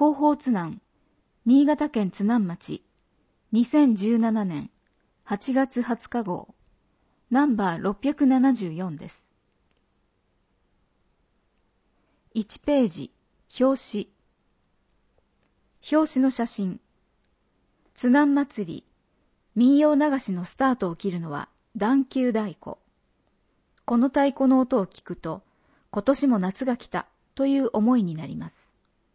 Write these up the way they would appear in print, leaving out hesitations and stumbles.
広報津南、新潟県津南町、2017年8月20日号、ナンバー674です。1ページ、表紙。表紙の写真。津南祭り、民謡流しのスタートを切るのは段球太鼓。この太鼓の音を聞くと、今年も夏が来たという思いになります。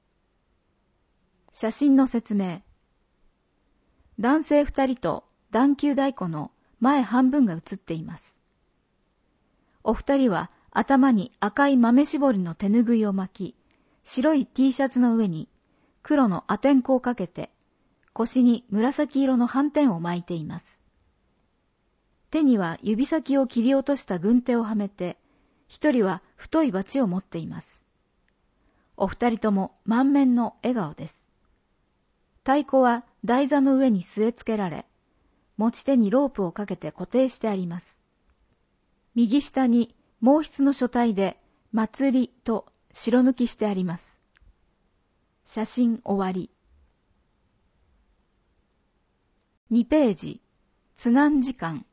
写真の説明。男性2人と段球太鼓の前半分が写っています。お二人は頭に赤い豆絞りの手ぬぐいを巻き、白い T シャツの上に黒のアテンコをかけて、腰に紫色の斑点を巻いています。手には指先を切り落とした軍手をはめて、一人は太いバチを持っています。お二人とも満面の笑顔です。太鼓は台座の上に据え付けられ、持ち手にロープをかけて固定してあります。右下に毛筆の書体で祭りと白抜きしてあります。写真終わり。2ページ、津南時間。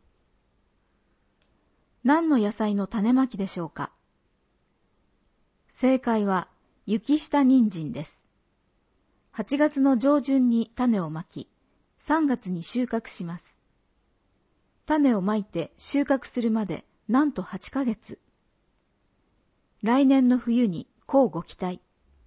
何の野菜の種まきでしょうか。正解は雪下人参です。8月の上旬に種をまき、3月に収穫します。種をまいて収穫するまでなんと8ヶ月。来年の冬に乞うご期待。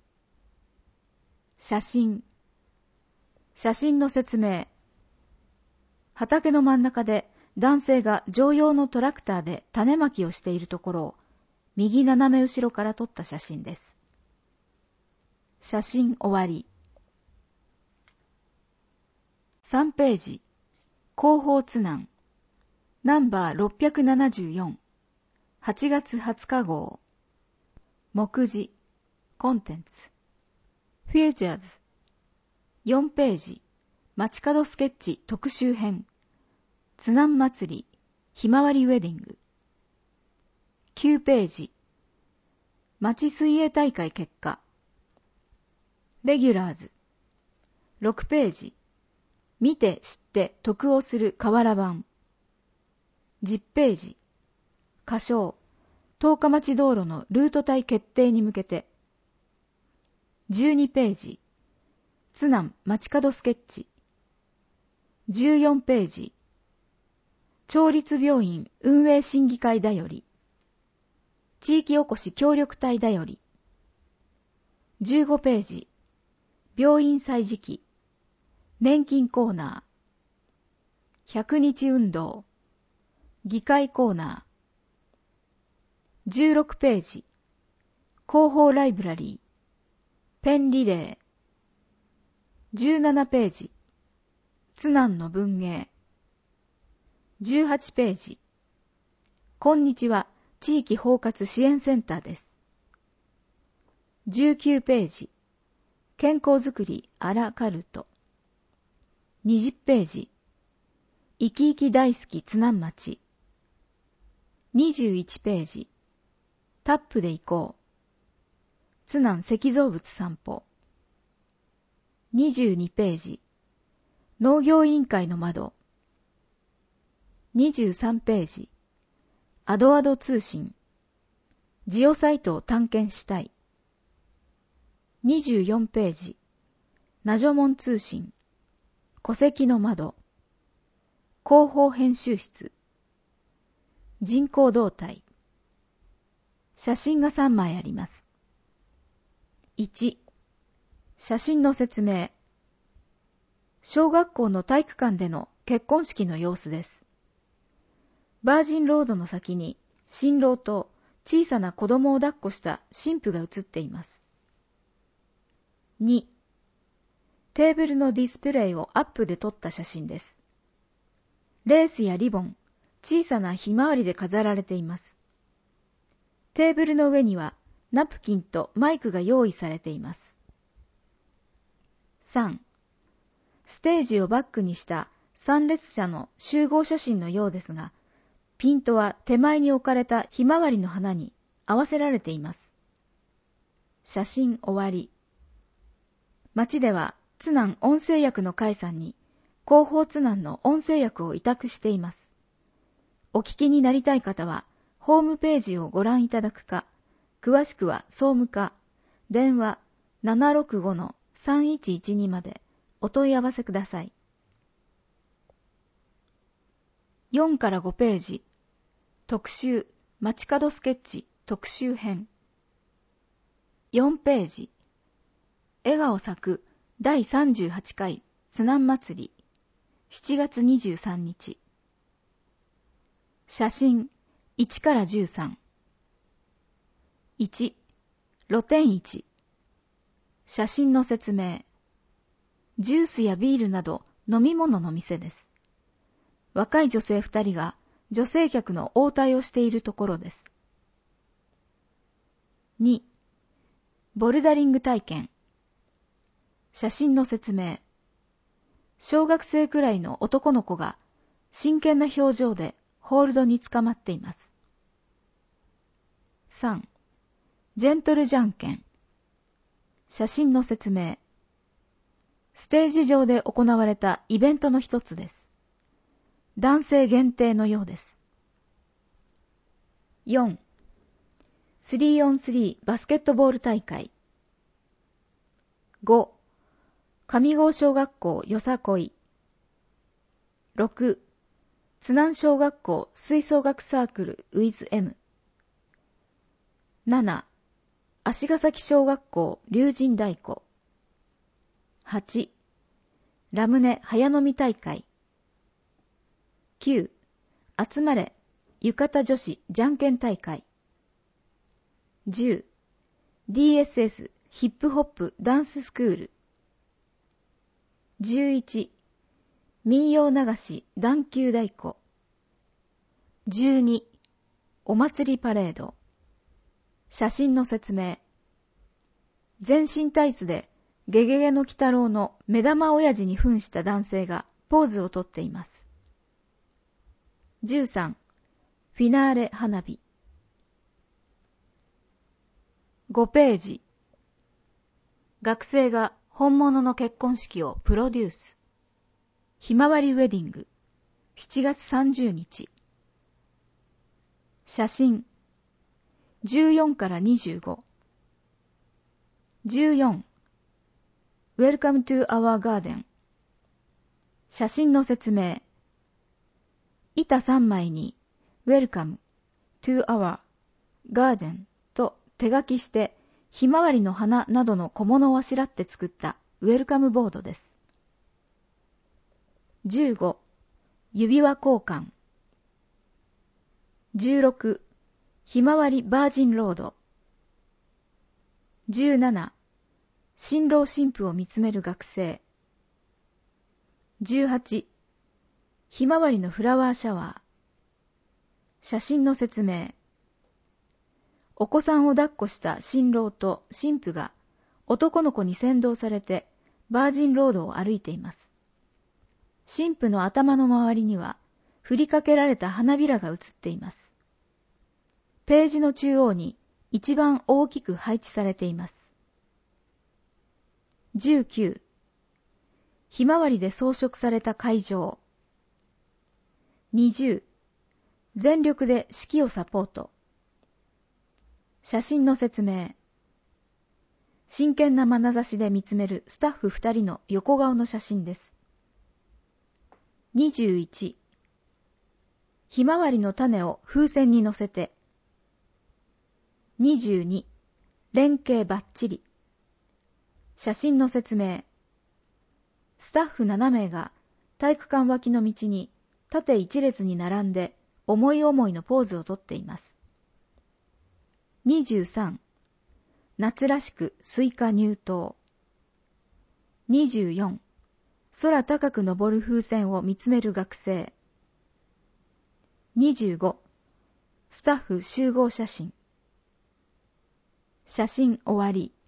写真。写真の説明。畑の真ん中で男性が乗用のトラクターで種まきをしているところを右斜め後ろから撮った写真です。写真終わり。3ページ、広報津南、ナンバー674、8月20日号、目次、コンテンツ、フューチャーズ、4ページ、街角スケッチ特集編、津南祭り、ひまわりウェディング、9ページ、町水泳大会結果、レギュラーズ、6ページ、見て知って得をする瓦版。10ページ。歌唱。十日町道路のルート帯決定に向けて。12ページ。津南街角スケッチ。14ページ。町立病院運営審議会だより。地域おこし協力隊だより。15ページ。病院歳時記。年金コーナー、100日運動、議会コーナー、16ページ、広報ライブラリー、ペンリレー、17ページ、津南の文芸、18ページ、こんにちは、地域包括支援センターです。19ページ、健康づくりアラカルト、20ページ、生き生き大好き津南町。21ページ、タップで行こう。津南石造物散歩。22ページ、農業委員会の窓。23ページ、アドアド通信。ジオサイトを探検したい。24ページ、ナジョモン通信。戸籍の窓、広報編集室、人口動態。写真が3枚あります。1、写真の説明。小学校の体育館での結婚式の様子です。バージンロードの先に新郎と小さな子供を抱っこした新婦が写っています。2、テーブルのディスプレイをアップで撮った写真です。レースやリボン、小さなひまわりで飾られています。テーブルの上にはナプキンとマイクが用意されています。3、ステージをバックにした参列者の集合写真のようですが、ピントは手前に置かれたひまわりの花に合わせられています。写真終わり。 町では津南音声訳の会さんに広報津南の音声訳を委託しています。お聞きになりたい方はホームページをご覧いただくか、詳しくは総務課、電話 765-3112 までお問い合わせください。4から5ページ、特集街角スケッチ特集編。4ページ、笑顔咲く第38回津南祭り7月23日。写真1から13。1、露店市。写真の説明。ジュースやビールなど飲み物の店です。若い女性2人が女性客の応対をしているところです。2、ボルダリング体験。写真の説明。小学生くらいの男の子が真剣な表情でホールドにつかまっています。3、ジェントルじゃんけん。写真の説明。ステージ上で行われたイベントの一つです。男性限定のようです。4、3on3 バスケットボール大会。5、上郷小学校よさこい。6、津南小学校吹奏楽サークル with M。7、足ヶ崎小学校龍神太鼓。8、ラムネ早飲み大会。9、集まれ浴衣女子じゃんけん大会。10、DSS ヒップホップダンススクール。11、民謡流し段球太鼓。12、お祭りパレード。写真の説明。全身タイツでゲゲゲの鬼太郎の目玉親父に扮した男性がポーズをとっています。13、フィナーレ花火。5ページ。学生が本物の結婚式をプロデュース。ひまわりウェディング7月30日。写真14から25。14、Welcome to our garden。写真の説明。板3枚に Welcome to our garden と手書きしてひまわりの花などの小物をあしらって作ったウェルカムボードです。15、指輪交換。16、ひまわりバージンロード。17、新郎新婦を見つめる学生。18、ひまわりのフラワーシャワー。写真の説明。お子さんを抱っこした新郎と新婦が男の子に先導されてバージンロードを歩いています。新婦の頭の周りには振りかけられた花びらが映っています。ページの中央に一番大きく配置されています。19、ひまわりで装飾された会場。20、全力で式をサポート。写真の説明。真剣な眼差しで見つめるスタッフ2人の横顔の写真です。21、ひまわりの種を風船に乗せて。22、連携バッチリ。写真の説明。スタッフ7名が体育館脇の道に縦一列に並んで思い思いのポーズをとっています。23、夏らしくスイカ入刀。24、空高く昇る風船を見つめる学生。25、スタッフ集合写真。写真終わり。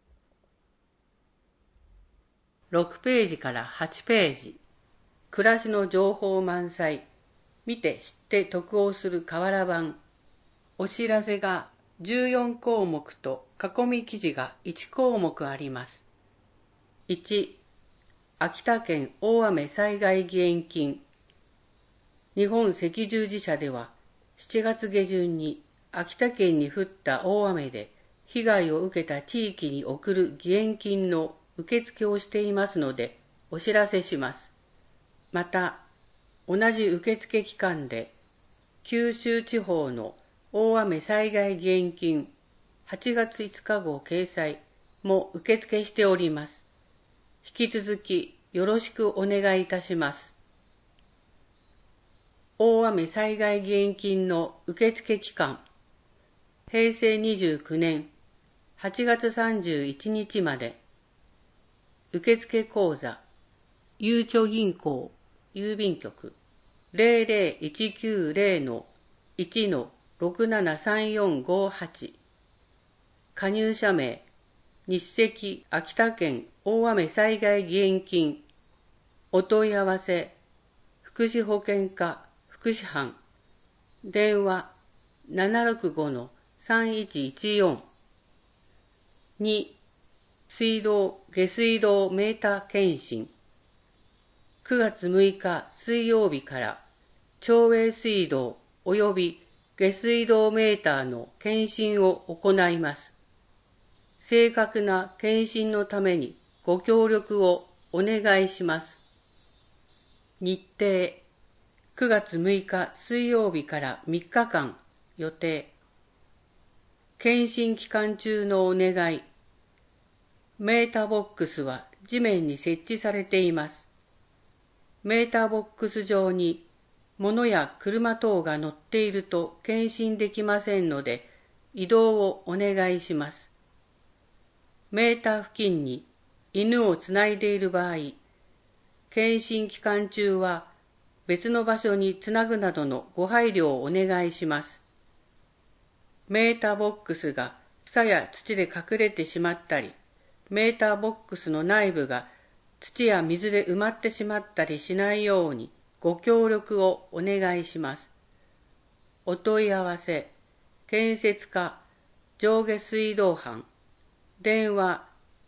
6ページから8ページ。暮らしの情報満載。見て知って得をする瓦版。お知らせが14項目と囲み記事が1項目あります。 1、秋田県大雨災害義援金。日本赤十字社では、7月下旬に秋田県に降った大雨で被害を受けた地域に送る義援金の受付をしていますので、お知らせします。また、同じ受付期間で、九州地方の大雨災害義援金8月5日号掲載も受付しております。引き続きよろしくお願いいたします。大雨災害義援金の受付期間、平成29年8月31日まで。受付口座、ゆうちょ銀行郵便局 00190-1-673458 加入者名、日赤秋田県大雨災害義援金。お問い合わせ、福祉保健課福祉班。電話 765-3114。2、水道・下水道メーター検診。9月6日水曜日から町営水道及び下水道メーターの検診を行います。正確な検診のためにご協力をお願いします。日程、9月6日水曜日から3日間予定。検診期間中のお願い。メーターボックスは地面に設置されています。メーターボックス上に物や車等が乗っていると検診できませんので、移動をお願いします。メーター付近に犬をつないでいる場合、検診期間中は別の場所につなぐなどのご配慮をお願いします。メーターボックスが草や土で隠れてしまったり、メーターボックスの内部が土や水で埋まってしまったりしないようにご協力をお願いします。お問い合わせ、建設課上下水道班。電話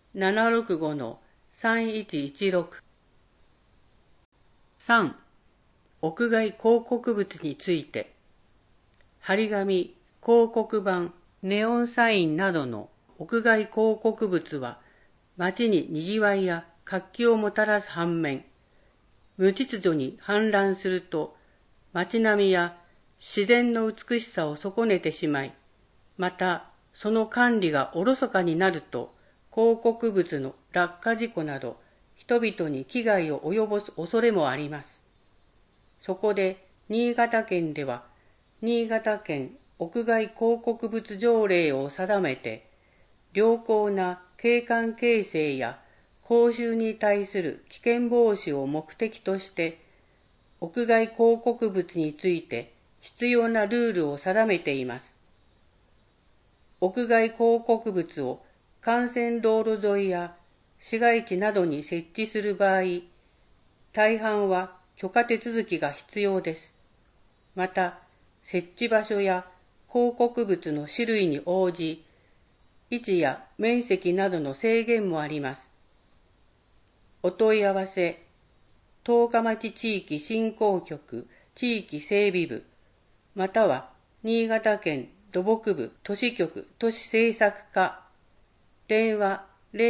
765-3116。3、屋外広告物について。張り紙、広告板、ネオンサインなどの屋外広告物は、街に賑わいや活気をもたらす反面、無秩序に氾濫すると、街並みや自然の美しさを損ねてしまい、また、その管理がおろそかになると、広告物の落下事故など、人々に危害を及ぼす恐れもあります。そこで、新潟県では、新潟県屋外広告物条例を定めて、良好な景観形成や公衆に対する危険防止を目的として、屋外広告物について必要なルールを定めています。屋外広告物を幹線道路沿いや市街地などに設置する場合、大半は許可手続きが必要です。また、設置場所や広告物の種類に応じ、位置や面積などの制限もあります。お問い合わせ、十日町地域振興局地域整備部、または新潟県土木部都市局都市政策課、電話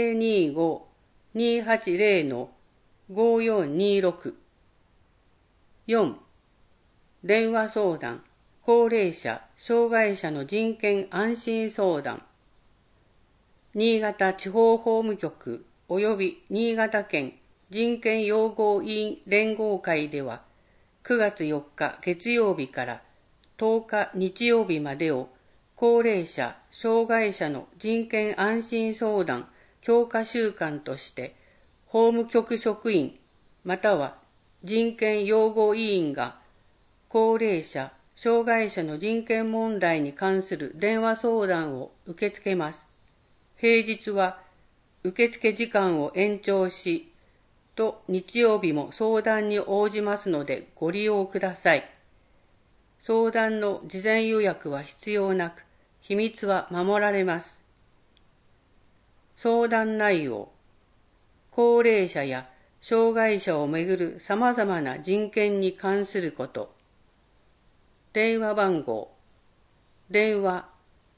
025-280-5426。4、電話相談、高齢者、障害者の人権安心相談。新潟地方法務局及び新潟県人権擁護委員連合会では、9月4日月曜日から10日日曜日までを高齢者・障害者の人権安心相談強化週間として、法務局職員または人権擁護委員が高齢者・障害者の人権問題に関する電話相談を受け付けます。平日は受付時間を延長し、日曜日も相談に応じますのでご利用ください。相談の事前予約は必要なく、秘密は守られます。相談内容、高齢者や障害者をめぐる様々な人権に関すること。電話番号、電話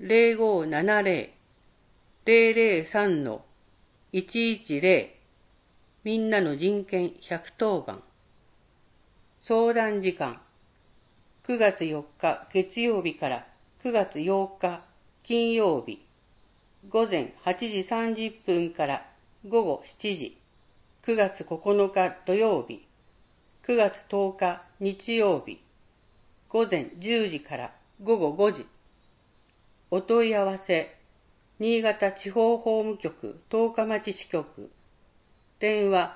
0570-003-110 みんなの人権110番。相談時間、9月4日月曜日から9月8日金曜日、午前8時30分から午後7時、9月9日土曜日、9月10日日曜日、午前10時から午後5時。お問い合わせ、新潟地方法務局十日町支局、電話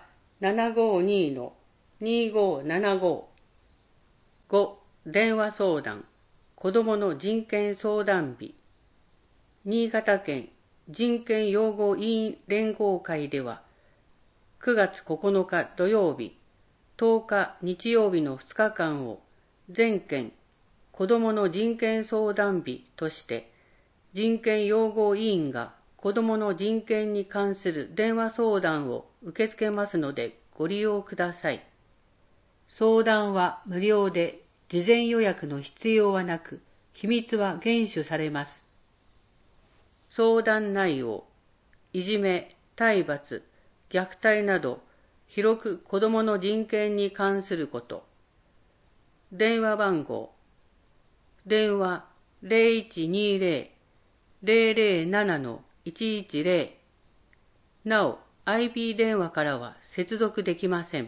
752-2575。5. 電話相談、子どもの人権相談日。新潟県人権擁護委員連合会では、9月9日土曜日、10日日曜日の2日間を全県子どもの人権相談日として、人権擁護委員が子どもの人権に関する電話相談を受け付けますのでご利用ください。相談は無料で、事前予約の必要はなく、秘密は厳守されます。相談内容、いじめ、体罰、虐待など、広く子どもの人権に関すること。電話番号、電話 0120-007-110。なお、IP 電話からは接続できません。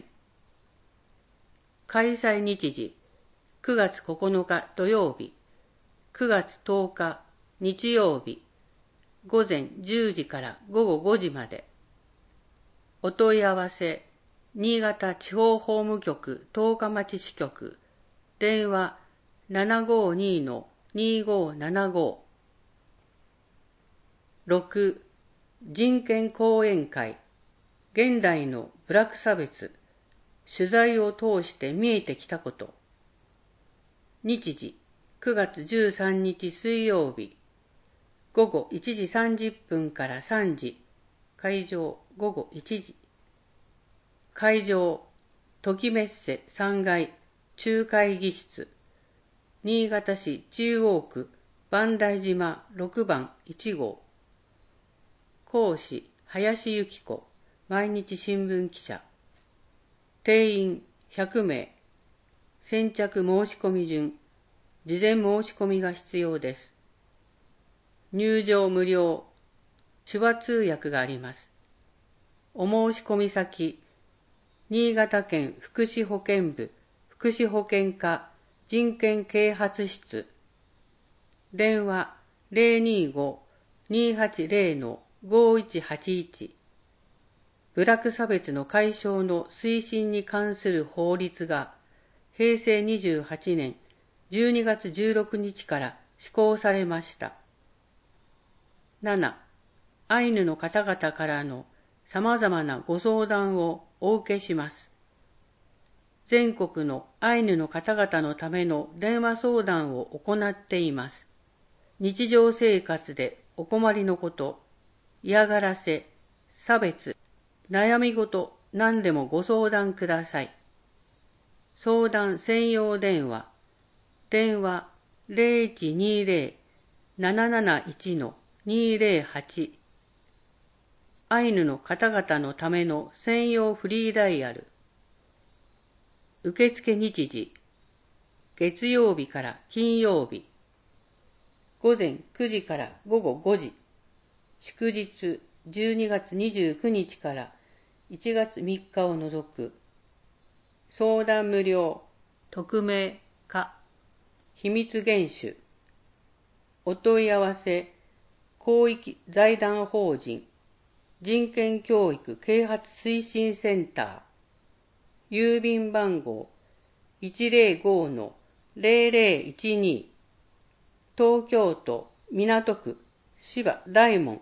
開催日時、9月9日土曜日、9月10日日曜日、午前10時から午後5時まで。お問い合わせ、新潟地方法務局十日町支局、電話 752-2575。6. 人権講演会、現代のブラック差別、取材を通して見えてきたこと。日時、9月13日水曜日、午後1時30分から3時、会場午後1時。会場、ときめっせ3階中会議室、新潟市中央区磐梯島6番1号。講師、林由紀子、毎日新聞記者。定員100名。先着申し込み順、事前申し込みが必要です。入場無料、手話通訳があります。お申し込み先、新潟県福祉保健部福祉保健課人権啓発室、電話 025-280-5181。ブラック差別の解消の推進に関する法律が平成28年12月16日から施行されました。7. アイヌの方々からの様々なご相談をお受けします。全国のアイヌの方々のための電話相談を行っています。日常生活でお困りのこと、嫌がらせ、差別、悩み事、何でもご相談ください。相談専用電話、電話 0120-771-208。アイヌの方々のための専用フリーダイヤル。受付日時、月曜日から金曜日、午前9時から午後5時、祝日12月29日から1月3日を除く。相談無料、匿名か、秘密厳守。お問い合わせ、公益財団法人人権教育啓発推進センター、郵便番号 105-0012、東京都港区芝大門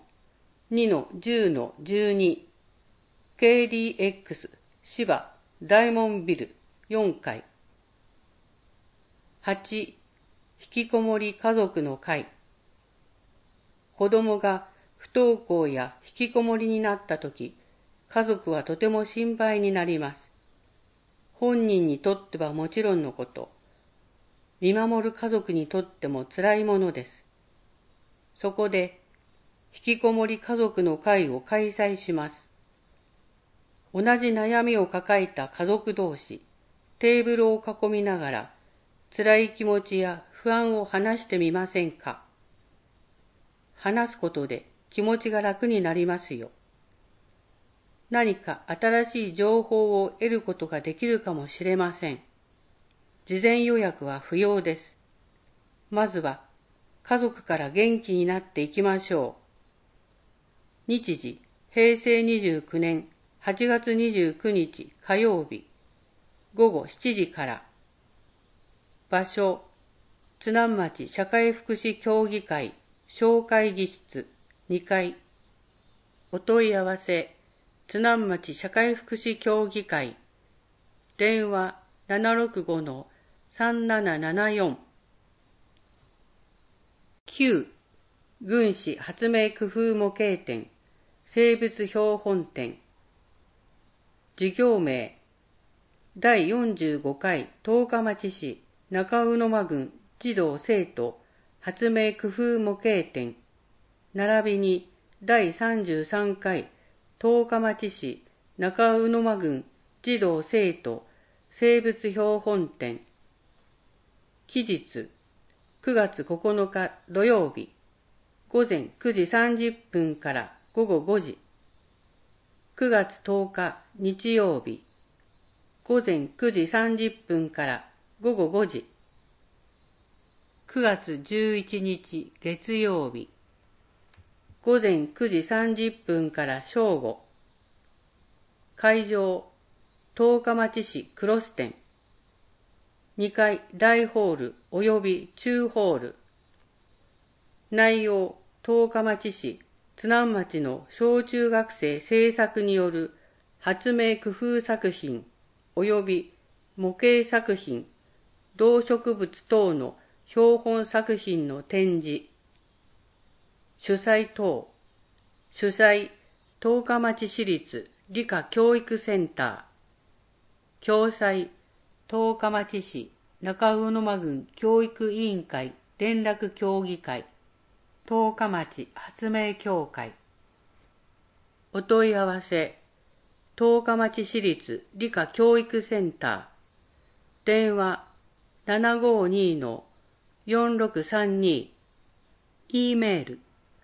2-10-12、KDX 芝大門ビル4階。8. 引きこもり家族の会。子供が不登校や引きこもりになったとき、 家族はとても心配になります。本人にとってはもちろんのこと、見守る家族にとってもつらいものです。そこで、引きこもり家族の会を開催します。同じ悩みを抱えた家族同士、テーブルを囲みながら、辛い気持ちや不安を話してみませんか。話すことで気持ちが楽になりますよ。何か新しい情報を得ることができるかもしれません。事前予約は不要です。まずは家族から元気になっていきましょう。日時、平成29年8月29日火曜日、午後7時から。場所、津南町社会福祉協議会小会議室2階。お問い合わせ、津南町社会福祉協議会。電話 765-3774。9. 軍師発明工夫模型展、生物標本展。事業名、第45回十日町市中鵜沼郡児童生徒発明工夫模型展、並びに第33回十日町市中鵜沼郡児童生徒生物標本展。期日、9月9日土曜日、午前9時30分から午後5時。9月10日日曜日、午前9時30分から午後5時。9月11日月曜日、午前9時30分から正午。会場、十日町市クロス店。2階大ホール及び中ホール。内容、十日町市津南町の小中学生制作による発明工夫作品及び模型作品、動植物等の標本作品の展示。主催等、主催、十日町市立理科教育センター。共催、十日町市中鵜沼郡教育委員会連絡協議会。十日町発明協会。お問い合わせ、十日町市立理科教育センター。電話 752-4632。E メール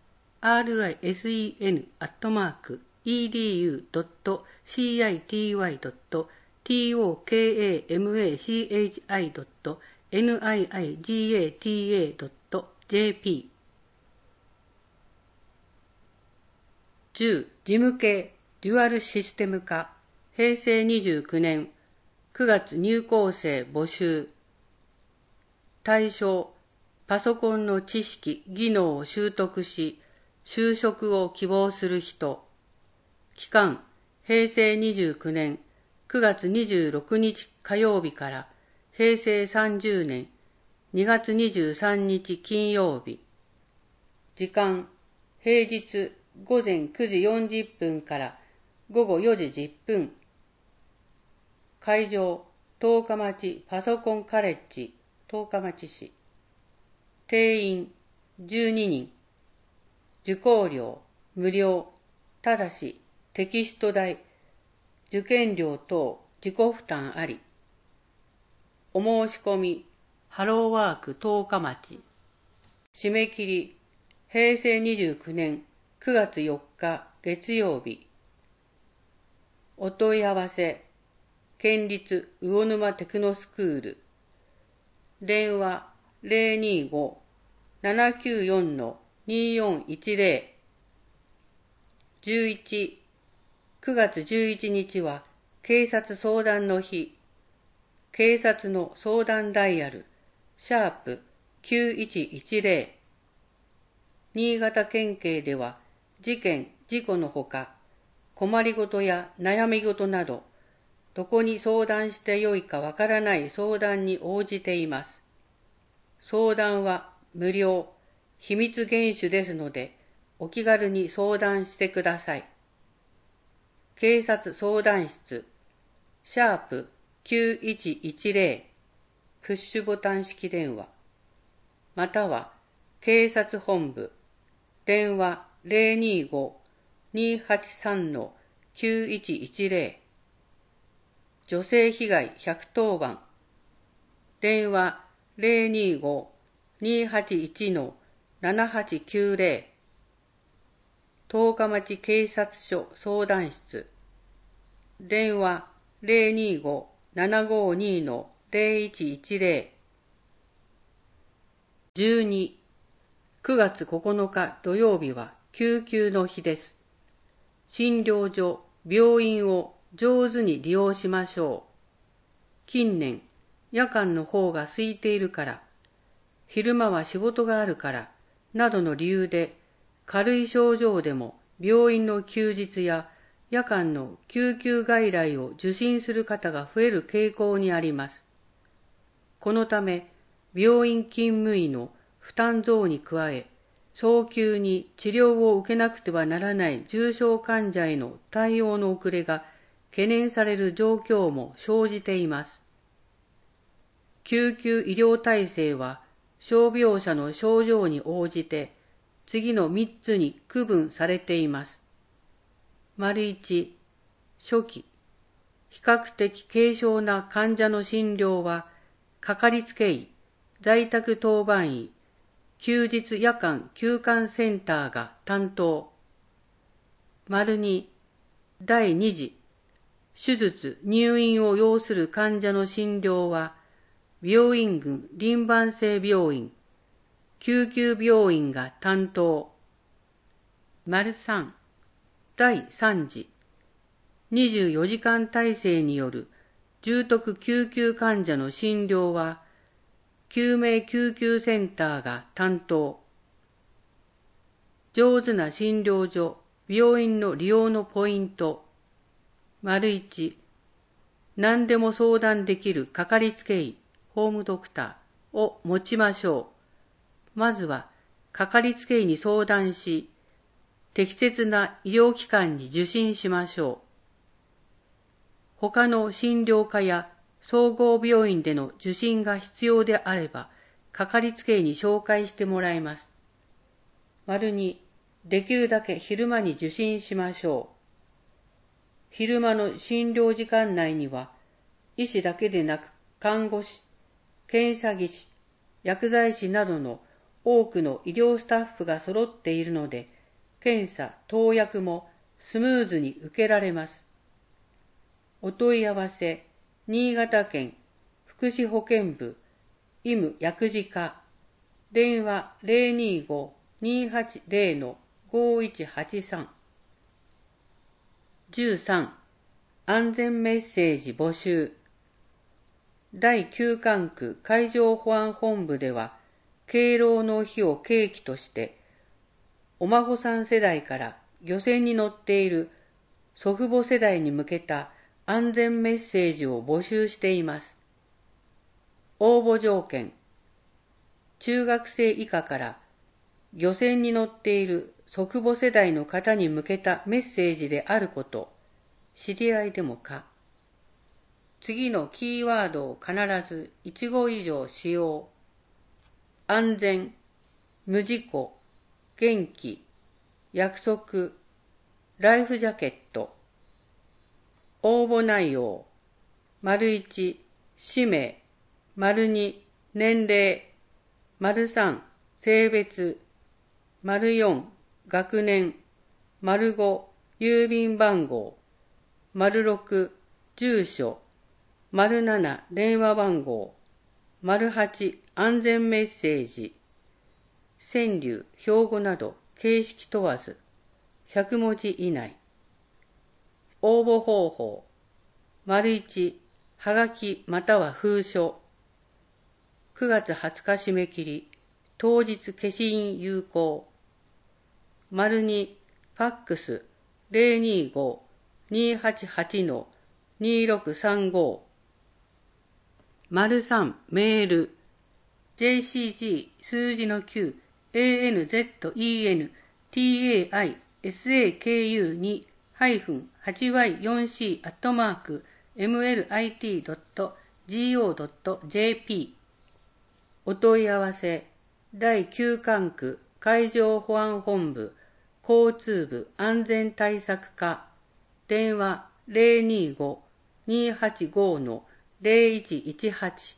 risen@edu.city.tokamachi.niigata.jp。 10. 事務系デュアルシステム化平成29年9月入校生募集。対象、パソコンの知識・技能を習得し、就職を希望する人。期間、平成29年9月26日火曜日から平成30年2月23日金曜日。時間、平日午前9時40分から午後4時10分。会場、十日町パソコンカレッジ、十日町市。定員12人。受講料無料。ただしテキスト代、受験料等自己負担あり。お申し込み、ハローワーク十日町。締め切り、平成29年9月4日月曜日。お問い合わせ、県立魚沼テクノスクール。電話 025-794-2410。11、9月11日は警察相談の日。警察の相談ダイヤル、#9110。新潟県警では事件・事故のほか、困りごとや悩みごとなど、どこに相談してよいかわからない相談に応じています。相談は無料、秘密厳守ですので、お気軽に相談してください。 警察相談室#9110プッシュボタン式電話または警察本部電話025-283-9110女性被害110番電話025-281-7890十日町警察署相談室電話025-752-0110 12、9月9日土曜日は救急の日です。診療所、病院を上手に利用しましょう。近年、夜間の方が空いているから、昼間は仕事があるから、などの理由で、軽い症状でも病院の休日や夜間の救急外来を受診する方が増える傾向にあります。このため、病院勤務医の負担増に加え、早急に治療を受けなくてはならない重症患者への対応の遅れが懸念される状況も生じています。救急医療体制は、傷病者の症状に応じて、次の3つに区分されています。1、初期、比較的軽症な患者の診療は、かかりつけ医、在宅当番医、休日夜間休館センターが担当。2、第2次、手術・入院を要する患者の診療は、病院群輪番制病院、救急病院が担当。3、第3次、24時間体制による重篤救急患者の診療は、救命救急センターが担当。上手な診療所、病院の利用のポイント。1、何でも相談できるかかりつけ医、ホームドクターを持ちましょう。まずは、かかりつけ医に相談し、適切な医療機関に受診しましょう。他の診療科や総合病院での受診が必要であれば、かかりつけ医に紹介してもらいます。2、できるだけ昼間に受診しましょう。昼間の診療時間内には、医師だけでなく看護師、検査技師、薬剤師などの多くの医療スタッフが揃っているので、検査・投薬もスムーズに受けられます。お問い合わせ、新潟県福祉保健部医務薬事課電話 025-280-5183 13. 安全メッセージ募集第9管区海上保安本部では敬老の日を契機としてお孫さん世代から漁船に乗っている祖父母世代に向けた安全メッセージを募集しています。応募条件、中学生以下から漁船に乗っている祖父母世代の方に向けたメッセージであること、知り合いでもか。次のキーワードを必ず1語以上使用。安全、無事故、元気、約束、ライフジャケット。応募内容、1、氏名、2、年齢、3、性別、4、学年、5、郵便番号、6、住所、7、電話番号、8、安全メッセージ、川柳、標語など形式問わず、100文字以内。応募方法、1、はがきまたは封書。9月20日締め切り、当日消印有効。2、ファックス 025-288-2635。3、メール JCG 数字の9 ANZENTAISAKU に 8Y4C@mlit.go.jp お問い合わせ第9管区海上保安本部交通部安全対策課電話 025-285-0118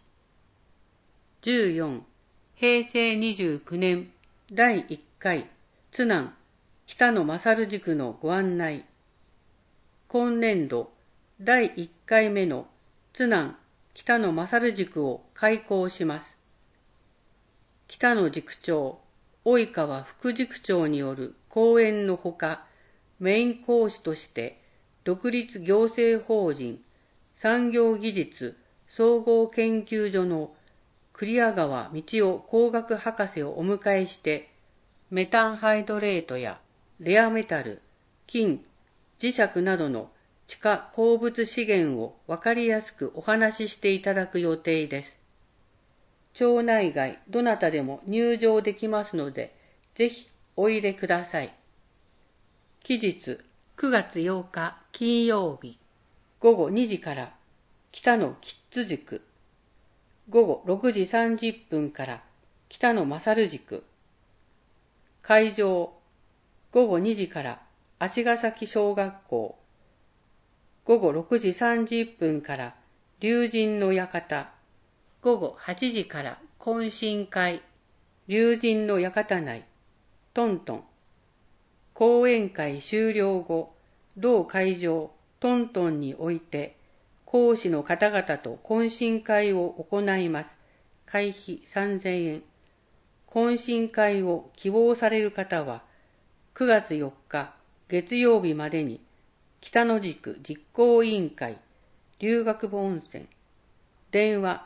14平成29年第1回津南北野勝塾のご案内。今年度第1回目の津南北野勝塾を開講します。北野塾長、及川副塾長による講演のほか、メイン講師として独立行政法人産業技術総合研究所の栗屋川道夫工学博士をお迎えして、メタンハイドレートやレアメタル、金、磁石などの地下鉱物資源をわかりやすくお話ししていただく予定です。町内外どなたでも入場できますので、ぜひおいでください。期日9月8日金曜日、午後2時から北野キッズ塾、午後6時30分から北野勝塾、会場、午後2時から足ヶ崎小学校、午後6時30分から龍神の館、午後8時から懇親会、龍神の館内、トントン。講演会終了後、同会場、トントンにおいて、講師の方々と懇親会を行います。会費3000円。懇親会を希望される方は、9月4日月曜日までに、北野塾実行委員会、龍学部温泉、電話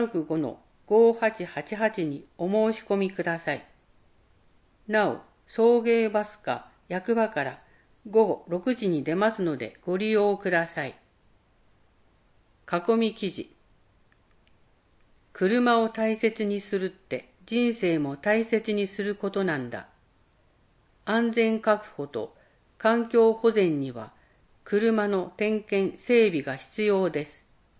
765-5888 にお申し込みください。なお、送迎バスか役場から午後6時に出ますのでご利用ください。囲み記事。車を大切にするって人生も大切にすることなんだ。安全確保と環境保全には車の点検整備が必要です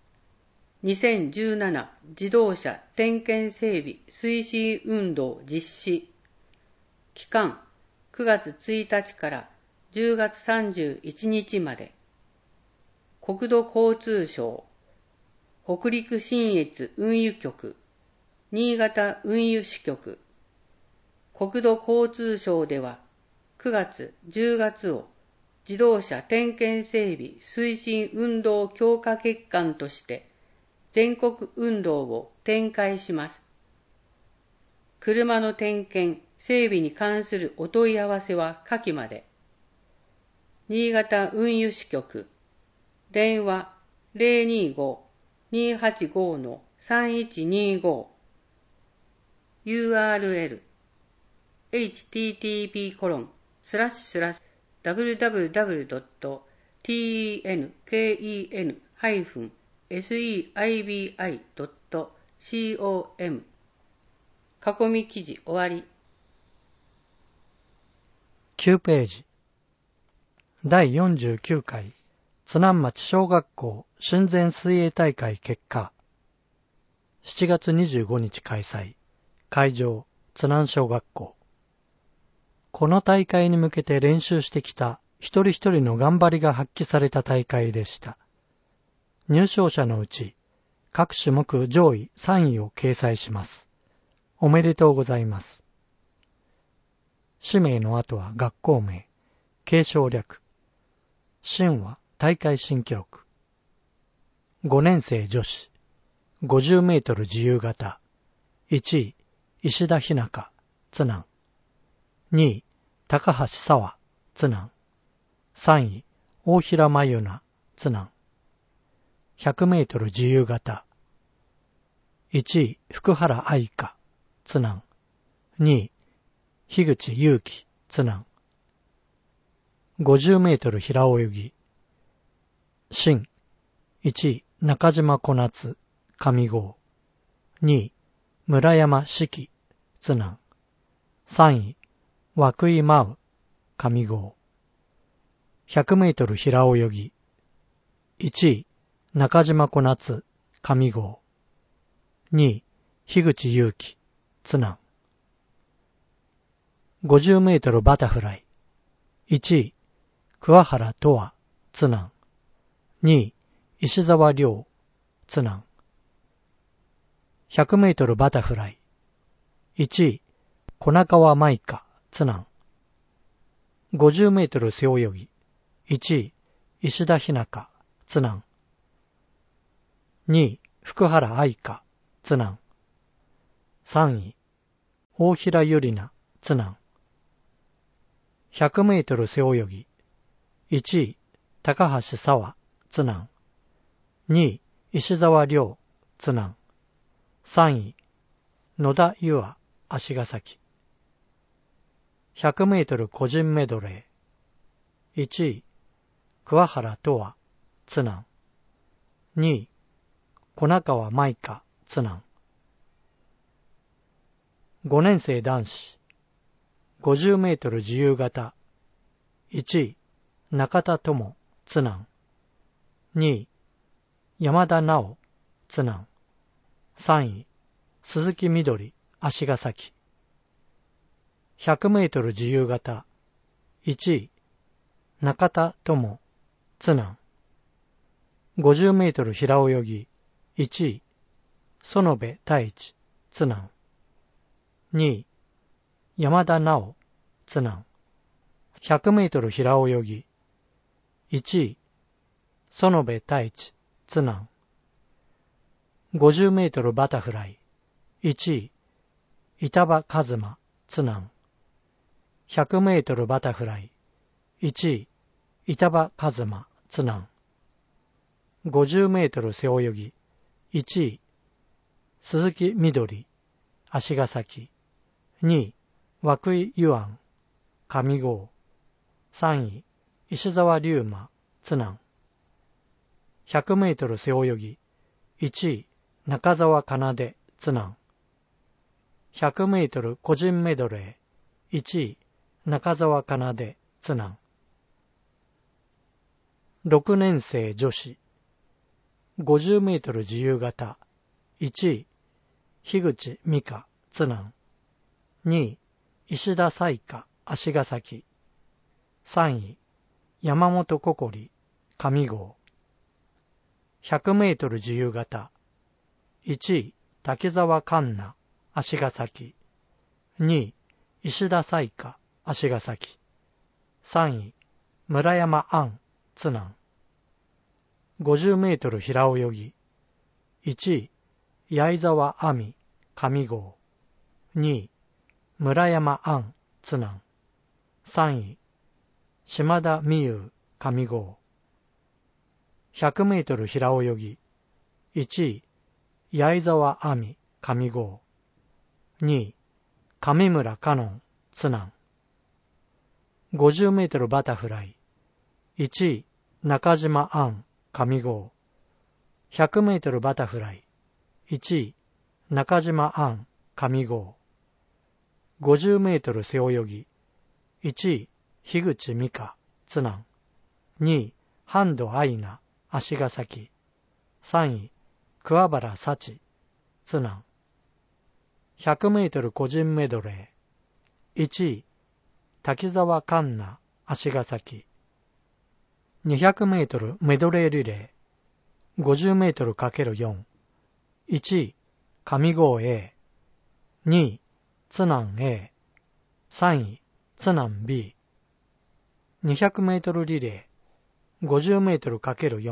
。2017自動車点検整備推進運動実施。期間9月1日から10月31日まで。国土交通省、北陸信越運輸局、新潟運輸支局、国土交通省では9月、10月を自動車点検整備推進運動強化月間として全国運動を展開します。車の点検、整備に関するお問い合わせは下記まで。新潟運輸支局、電話 025-285-3125 URL http://www.tenken-seibi.com 囲み記事終わり。 9ページ。第49回津南町小学校親善水泳大会結果。7月25日開催。会場津南小学校。この大会に向けて練習してきた一人一人の頑張りが発揮された大会でした。入賞者のうち各種目上位3位を掲載します。おめでとうございます。氏名の後は学校名、継承略。新は大会新記録。5年生女子、50メートル自由形。1位、石田ひなか、津南。2位、高橋沙和、津南。3位、大平真由奈、津南。100メートル自由形。1位、福原愛香、津南。2位、樋口祐樹、津南。50メートル平泳ぎ。新。1位、中島小夏、上郷。2位、村山四季、津南。3位、涌井真央、上郷。 100メートル平泳ぎ。1位、中島小夏、上郷。2位、樋口祐希、津南。50メートルバタフライ。1位、桑原とわ、津南。2位、石沢亮、津南。100メートルバタフライ。1位、小中川舞香、津南。50メートル背泳ぎ。1位、石田ひなか、津南。2位、福原愛香、津南。3位、大平ゆりな、津南。100メートル背泳ぎ。1位、高橋沙和、津南。2位、石沢亮、津南。3位、野田優愛、足ヶ崎。100メートル個人メドレー。1位、桑原とわ、津南。2位、小中川舞香、津南。5年生男子。50メートル自由形。1位、中田智、津南。2位、山田直、津南。3位、鈴木みどり、足ヶ崎。100メートル自由形。1位、中田智、津南。50メートル平泳ぎ。1位、園部太一、津南。2位、山田直、津南。100メートル平泳ぎ。1位、園部太一、津南。50メートルバタフライ。1位、板場一馬、津南。100メートルバタフライ。1位、板場一馬、津南。50メートル背泳ぎ。1位、鈴木みどり、足ヶ崎。2位、涌井ゆあん、上郷。3位、石沢龍馬、津南。100メートル背泳ぎ。1位、中澤奏、津南。100メートル個人メドレー。1位、中澤奏、津南。6年生女子。50メートル自由形。1位、樋口美香、津南。2位、石田彩花、足ヶ崎。3位、山本心里、上郷。100メートル自由形。1位、滝沢環奈、足ヶ崎。2位、石田彩花、足ヶ崎。3位、村山杏、津南。50メートル平泳ぎ。1位、八重沢亜美、上郷。2位、村山杏、津南。3位、島田美優、上郷。100メートル平泳ぎ。1位、八重沢亜美、上郷。2位、上村香音、津南。50メートルバタフライ。1位、中島杏、上郷。100メートルバタフライ。1位、中島杏、上郷。50メートル背泳ぎ。1位、樋口美香、津南。2位、半藤愛菜、足ヶ崎。3位、桑原幸、津南。100メートル個人メドレー。1位、滝沢環奈、足ヶ崎。200メートルメドレーリレー。50メートル ×4。1位、上郷 A。2位、津南 A。3位、津南 B。200メートルリレー。50メートル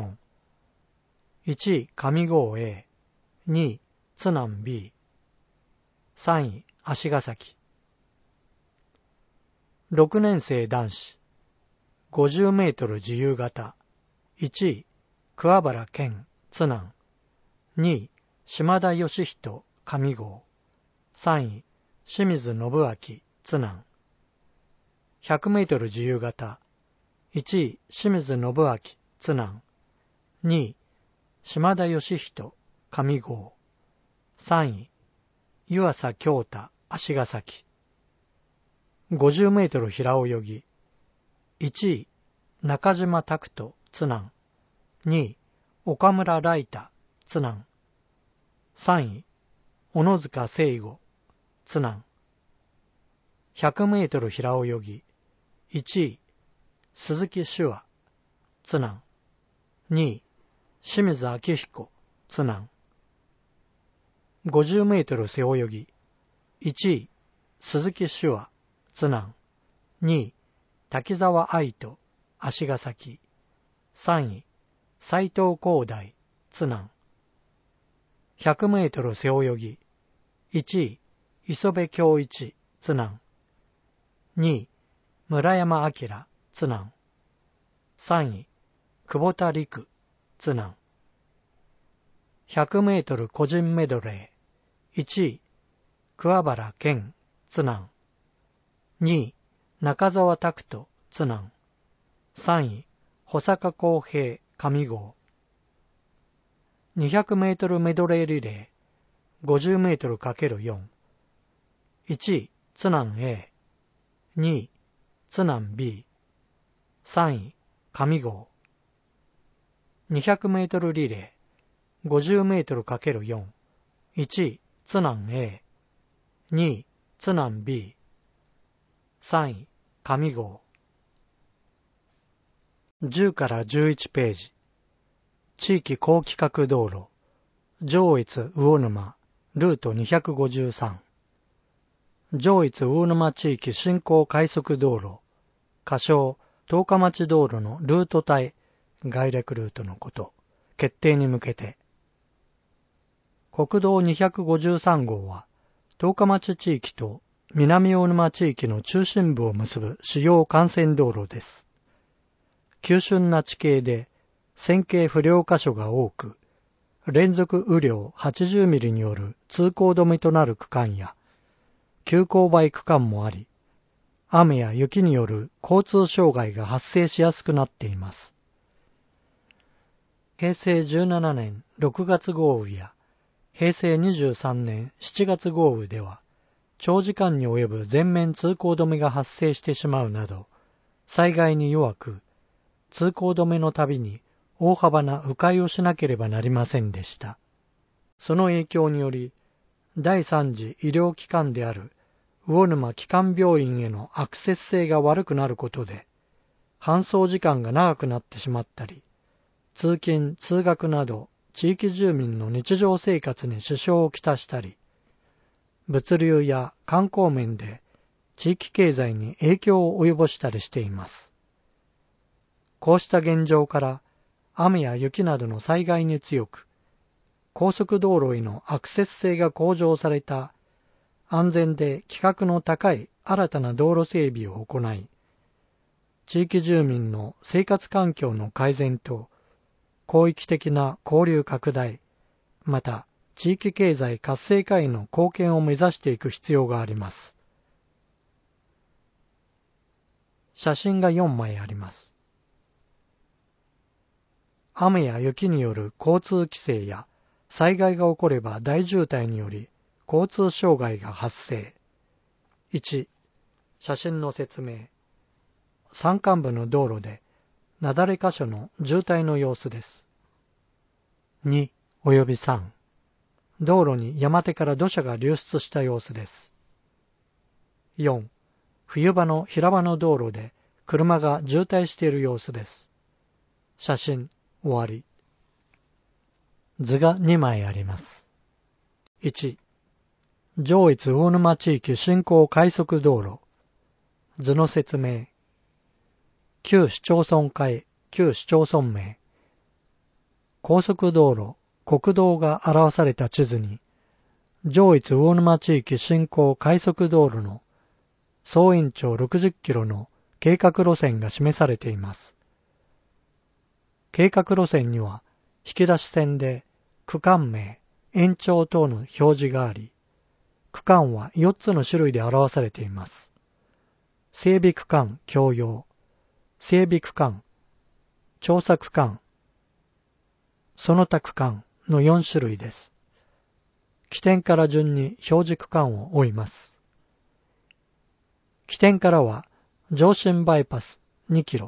×4。1位、上郷 A。2位、津南 B。3位、足ヶ崎。6年生男子。50メートル自由形。1位、桑原健、津南。2位、島田義人、上郷。3位、清水信明、津南。100メートル自由形。1位、清水信明、津南。2位、島田義人、上郷。3位、湯浅京太、足ヶ崎。50メートル平泳ぎ。1位、 中島拓人津南。2位、岡村来太津南。3位、小野塚聖吾津南。100メートル平泳ぎ。1位、鈴木手話津南。2位、清水明彦津南。50メートル背泳ぎ。1位、鈴木手話津南。2位、滝沢愛斗足ヶ崎。3位、斉藤光大津南。100メートル背泳ぎ。1位、磯部恭一津南。2位、村山明津南。3位、久保田陸津南。100メートル個人メドレー。1位、桑原健津南。2位、中澤拓人津南。3位、保坂康平上郷。200メートルメドレーリレー。50メートル ×4。1位、津南 A。2位、津南 B。3位、上郷。200メートルリレー。50メートル ×4。1位、津南 A。2位、津南 B。3位、上郷。10から11ページ。地域高規格道路。上越魚沼、ルート253。上越魚沼地域振興快速道路。仮称、十日町道路のルート帯、概略ルートのこと、決定に向けて。国道253号は、十日町地域と南魚沼地域の中心部を結ぶ主要幹線道路です。急峻な地形で、線形不良箇所が多く、連続雨量80ミリによる通行止めとなる区間や、急勾配区間もあり、雨や雪による交通障害が発生しやすくなっています。平成17年6月豪雨や平成23年7月豪雨では、長時間に及ぶ全面通行止めが発生してしまうなど、災害に弱く、通行止めのたびに大幅な迂回をしなければなりませんでした。その影響により、第3次医療機関である魚沼基幹病院へのアクセス性が悪くなることで、搬送時間が長くなってしまったり、通勤・通学など地域住民の日常生活に支障をきたしたり、物流や観光面で地域経済に影響を及ぼしたりしています。こうした現状から雨や雪などの災害に強く、高速道路へのアクセス性が向上された安全で規格の高い新たな道路整備を行い、地域住民の生活環境の改善と広域的な交流拡大、また地域経済活性化への貢献を目指していく必要があります。写真が4枚あります。雨や雪による交通規制や災害が起これば大渋滞により交通障害が発生。1、写真の説明。山間部の道路で雪崩箇所の渋滞の様子です。2および3、道路に山手から土砂が流出した様子です。4、冬場の平場の道路で車が渋滞している様子です。写真終わり。図が2枚あります。1、上越魚沼地域振興快速道路。図の説明。旧市町村会、旧市町村名。高速道路、国道が表された地図に、上越魚沼地域振興快速道路の総延長60キロの計画路線が示されています。計画路線には引き出し線で区間名、延長等の表示があり、区間は4つの種類で表されています。整備区間共用、整備区間、調査区間、その他区間の4種類です。起点から順に表示区間を追います。起点からは上信バイパス2キロ、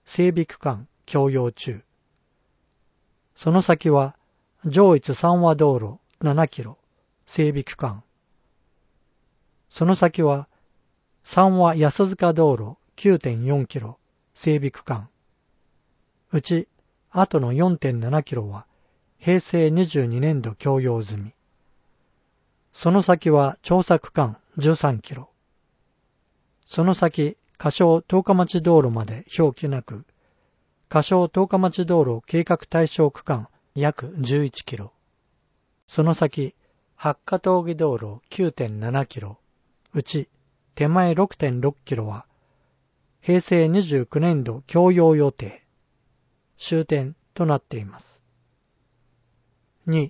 整備区間供用中。その先は上越三和道路7キロ整備区間。その先は三和安塚道路 9.4 キロ整備区間。うち後の 4.7 キロは平成22年度供用済み。その先は調査区間13キロ。その先、仮称十日町道路まで表記なく、仮称十日町道路計画対象区間約11キロ。その先、八ヶ峠道路 9.7 キロ。うち手前 6.6 キロは平成29年度供用予定。終点となっています。2、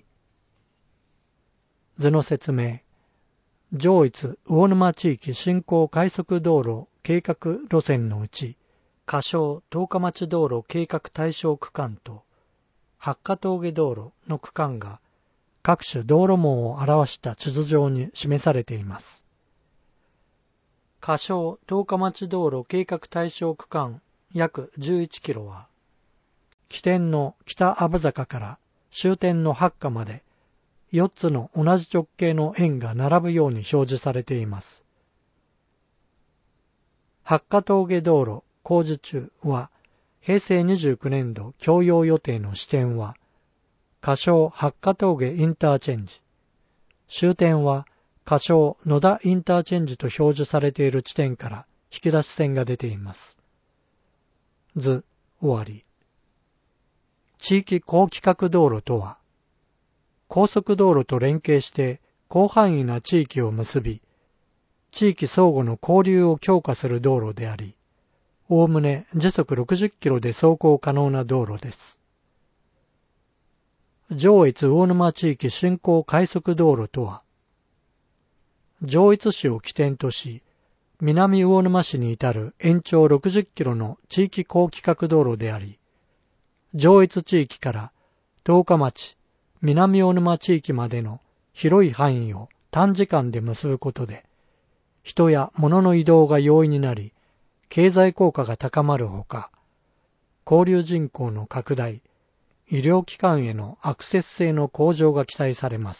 図の説明。上越魚沼地域振興快速道路計画路線のうち、仮称十日町道路計画対象区間と八ヶ峠道路の区間が各種道路網を表した地図上に示されています。仮称十日町道路計画対象区間約11キロは、起点の北阿武坂から終点の八ヶまで4つの同じ直径の円が並ぶように表示されています。八ヶ峠道路工事中は平成29年度供用予定の支点は仮称八ヶ峠インターチェンジ、終点は仮称野田インターチェンジと表示されている地点から引き出し線が出ています。図終わり。地域高規格道路とは、高速道路と連携して広範囲な地域を結び、地域相互の交流を強化する道路であり、おおむね時速60キロで走行可能な道路です。上越魚沼地域振興快速道路とは、上越市を起点とし、南魚沼市に至る延長60キロの地域高規格道路であり、上越地域から十日町、南魚沼地域までの広い範囲を短時間で結ぶことで、人や物の移動が容易になり、経済効果が高まるほか、交流人口の拡大、医療機関へのアクセス性の向上が期待されます。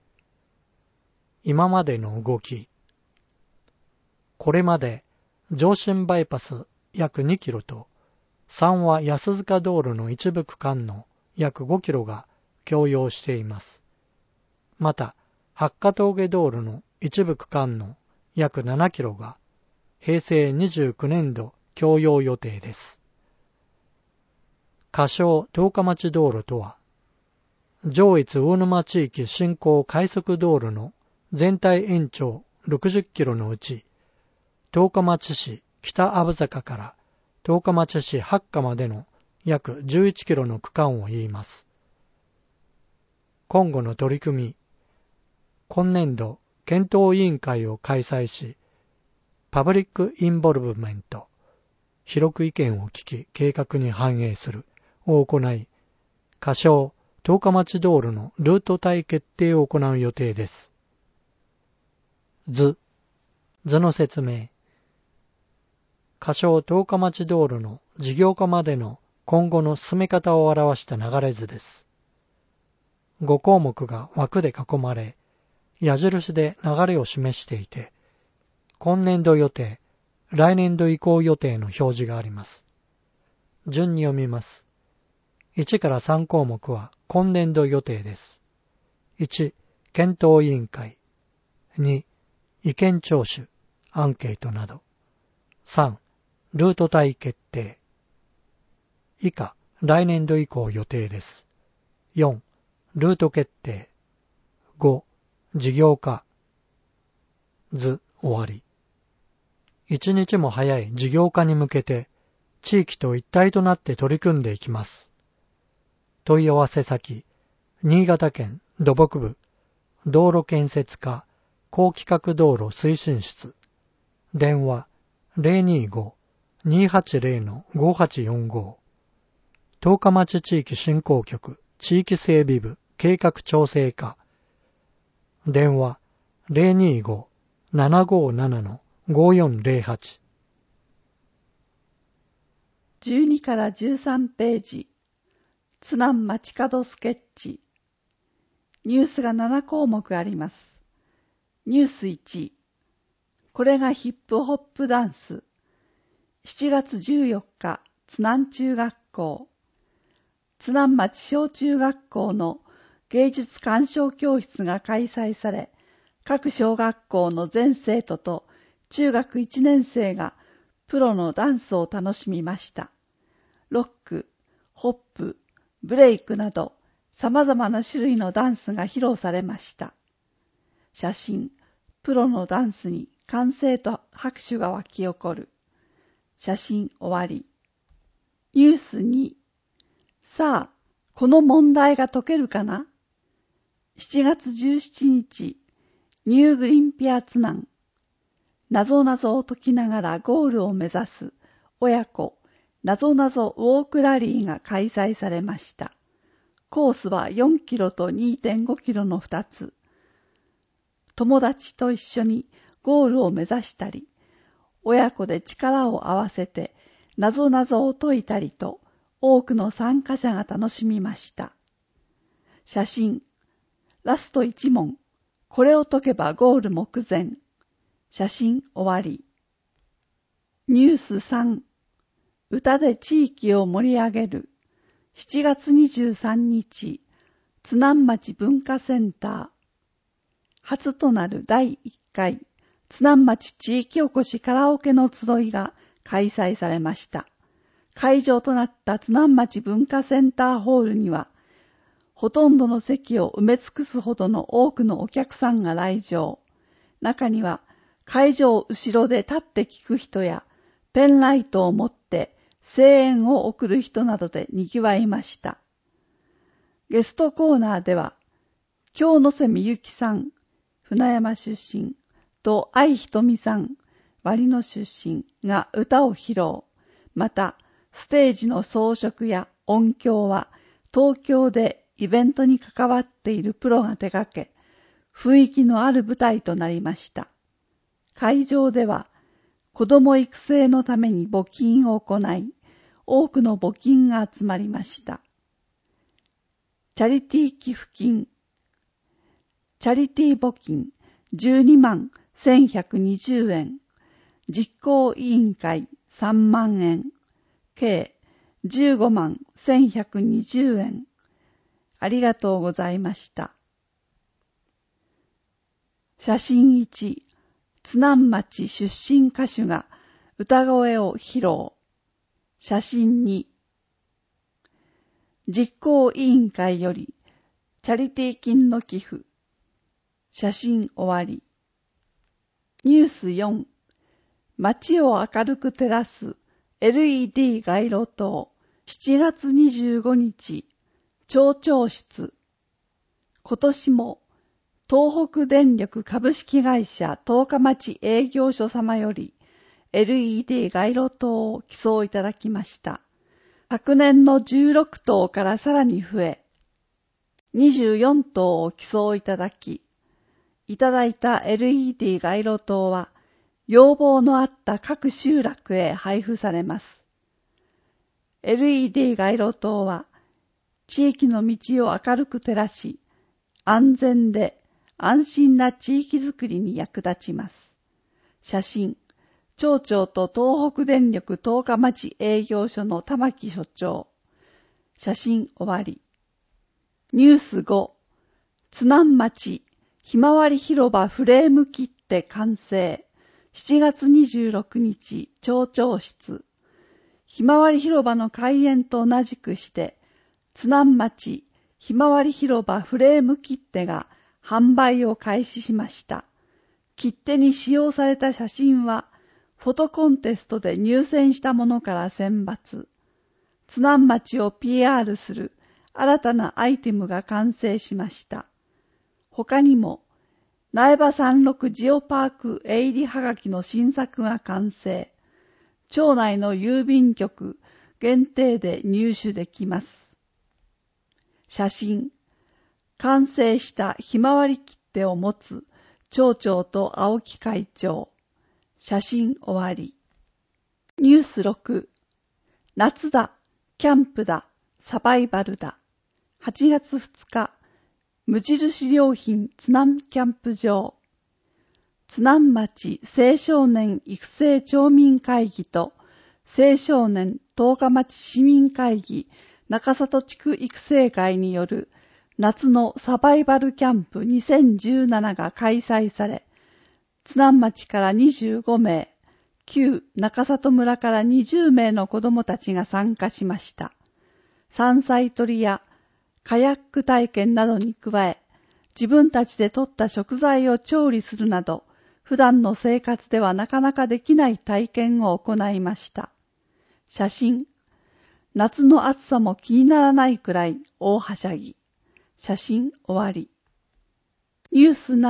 今までの動き。これまで上信バイパス約2キロと三和安塚道路の一部区間の約5キロが供用しています。また、八ヶ峠道路の一部区間の約7キロが平成29年度供用予定です。仮称十日町道路とは、上越魚沼地域振興快速道路の全体延長60キロのうち、十日町市北阿武坂から十日町市八ヶまでの約11キロの区間を言います。今後の取り組み。今年度検討委員会を開催し、パブリックインボルブメント、広く意見を聞き計画に反映するを行い、仮称十日町道路のルート帯決定を行う予定です。図の説明。仮称十日町道路の事業化までの今後の進め方を表した流れ図です。5項目が枠で囲まれ、矢印で流れを示していて、今年度予定、来年度移行予定の表示があります。順に読みます。1から3項目は今年度予定です。1、検討委員会。2、意見聴取、アンケートなど。3、ルート帯決定。以下、来年度以降予定です。4、ルート決定。5、事業化。図終わり。一日も早い事業化に向けて、地域と一体となって取り組んでいきます。問い合わせ先、新潟県土木部、道路建設課、高規格道路推進室。電話、025-280-5845。十日町地域振興局地域整備部計画調整課。電話、025-757-5408。 12から13ページ、津南街角スケッチ。ニュースが7項目あります。ニュース1、これがヒップホップダンス。7月14日、津南中学校。津南町小中学校の芸術鑑賞教室が開催され、各小学校の全生徒と中学1年生がプロのダンスを楽しみました。ロック、ホップ、ブレイクなど様々な種類のダンスが披露されました。写真、プロのダンスに歓声と拍手が湧き起こる。写真終わり。ニュース2、さあ、この問題が解けるかな？ 7 月17日、ニューグリンピア津南。なぞなぞを解きながらゴールを目指す親子なぞなぞウォークラリーが開催されました。コースは4キロと 2.5 キロの2つ。友達と一緒にゴールを目指したり、親子で力を合わせてなぞなぞを解いたりと、多くの参加者が楽しみました。写真、ラスト1問。これを解けばゴール目前。写真終わり。ニュース3、歌で地域を盛り上げる。7月23日、津南町文化センター。初となる第1回津南町地域おこしカラオケの集いが開催されました。会場となった津南町文化センターホールには、ほとんどの席を埋め尽くすほどの多くのお客さんが来場。中には会場後ろで立って聞く人や、ペンライトを持って声援を送る人などで賑わいました。ゲストコーナーでは、京野瀬みゆきさん、船山出身と愛ひとみさん、割野出身が歌を披露。また、ステージの装飾や音響は東京でイベントに関わっているプロが手掛け、雰囲気のある舞台となりました。会場では子ども育成のために募金を行い、多くの募金が集まりました。チャリティー寄付金、チャリティー募金12万1120円、実行委員会3万円、計15万1120円。ありがとうございました。写真1、津南町出身歌手が歌声を披露。写真2、実行委員会よりチャリティー金の寄付。写真終わり。ニュース4、街を明るく照らすLED 街路灯。7月25日、町長室。今年も東北電力株式会社十日町営業所様より LED 街路灯を寄贈いただきました。昨年の16灯からさらに増え、24灯を寄贈いただき、いただいた LED 街路灯は要望のあった各集落へ配布されます。LED 街路灯は地域の道を明るく照らし、安全で安心な地域づくりに役立ちます。写真、町長と東北電力十日町営業所の玉木所長。写真終わり。ニュース5、津南町ひまわり広場フレーム切手完成。7月26日、町長室。ひまわり広場の開園と同じくして、津南町ひまわり広場フレーム切手が販売を開始しました。切手に使用された写真は、フォトコンテストで入選したものから選抜。津南町を PR する新たなアイテムが完成しました。他にも、苗場36ジオパーク絵入りはがきの新作が完成。町内の郵便局限定で入手できます。写真、完成したひまわり切手を持つ町長と青木会長。写真終わり。ニュース6、 夏だ、キャンプだ、サバイバルだ。8月2日、無印良品津南キャンプ場。津南町青少年育成町民会議と青少年十日町市民会議中里地区育成会による夏のサバイバルキャンプ2017が開催され、津南町から25名、旧中里村から20名の子どもたちが参加しました。山菜採りやカヤック体験などに加え、自分たちで採った食材を調理するなど、普段の生活ではなかなかできない体験を行いました。写真。夏の暑さも気にならないくらい大はしゃぎ。写真終わり。ニュース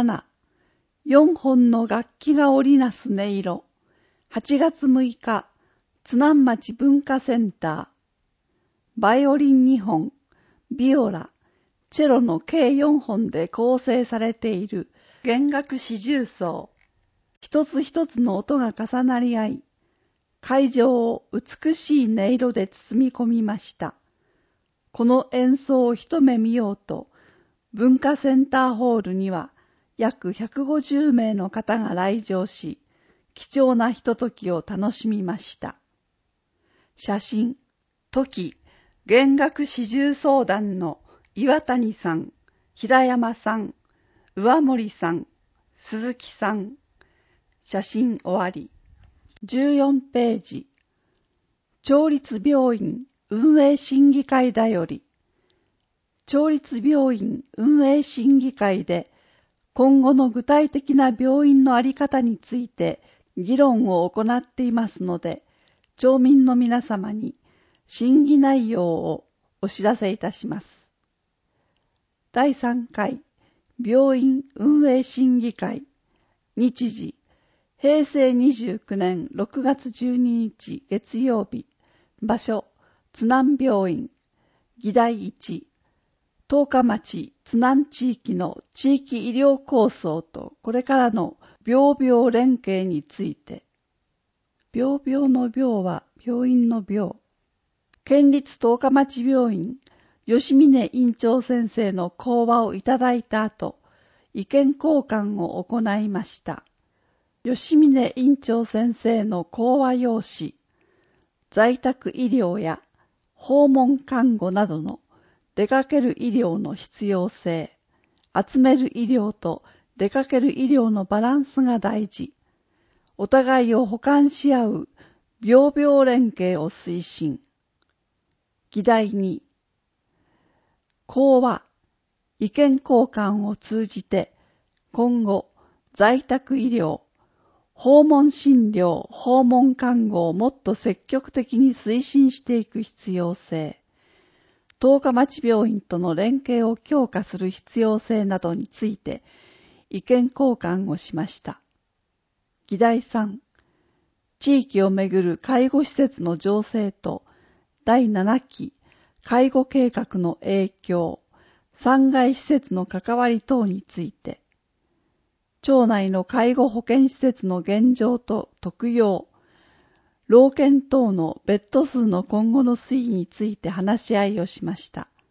7。4本の楽器が織りなす音色。8月6日、津南町文化センター。バイオリン2本、ビオラ、チェロの計4本で構成されている弦楽四重奏。一つ一つの音が重なり合い、会場を美しい音色で包み込みました。この演奏を一目見ようと、文化センターホールには約150名の方が来場し、貴重なひとときを楽しみました。写真、トキ弦楽四重奏団の岩谷さん、平山さん、上森さん、鈴木さん。写真終わり。14ページ。町立病院運営審議会だより。町立病院運営審議会で今後の具体的な病院の在り方について議論を行っていますので、町民の皆様に審議内容をお知らせいたします。第3回病院運営審議会。日時平成29年6月12日月曜日。場所津南病院。議題1。十日町津南地域の地域医療構想とこれからの病々連携について。病々の病は病院の病。県立十日町病院吉峰院長先生の講話をいただいた後、意見交換を行いました。吉峰院長先生の講話要旨、在宅医療や訪問看護などの出かける医療の必要性、集める医療と出かける医療のバランスが大事、お互いを補完し合う病々連携を推進。議題2、講話、意見交換を通じて今後在宅医療、訪問診療、訪問看護をもっと積極的に推進していく必要性、十日町病院との連携を強化する必要性などについて意見交換をしました。議題3、地域をめぐる介護施設の情勢と第7期介護計画の影響、3階施設の関わり等について、町内の介護保健施設の現状と特養、老健等のベッド数の今後の推移について話し合いをしました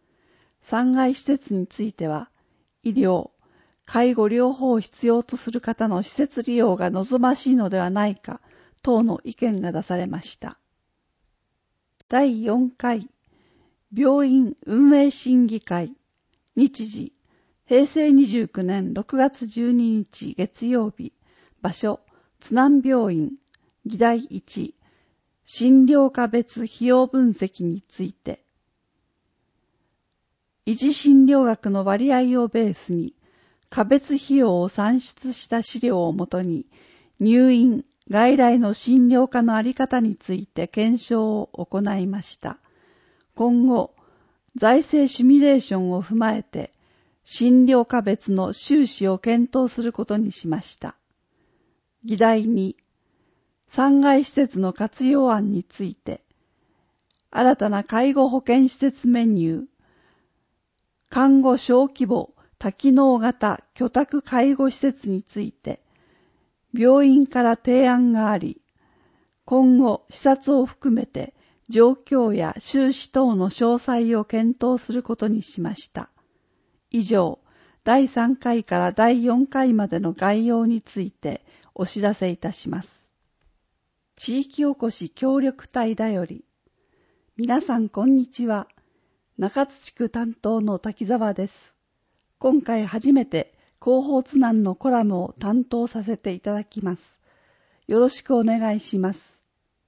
。3階施設については、医療、介護両方を必要とする方の施設利用が望ましいのではないか、等の意見が出されました。第4回、病院運営審議会、日時、平成29年6月12日月曜日。場所、津南病院。議題1。診療科別費用分析について。維持診療額の割合をベースに、科別費用を算出した資料をもとに、入院、外来の診療科の在り方について検証を行いました。今後、財政シミュレーションを踏まえて、診療科別の収支を検討することにしました。議題2、3階施設の活用案について、新たな介護保健施設メニュー、看護小規模多機能型居宅介護施設について、病院から提案があり、今後視察を含めて状況や収支等の詳細を検討することにしました。以上、第3回から第4回までの概要についてお知らせいたします。地域おこし協力隊だより。皆さんこんにちは。中津地区担当の滝沢です。今回初めて広報津南のコラムを担当させていただきます。よろしくお願いします。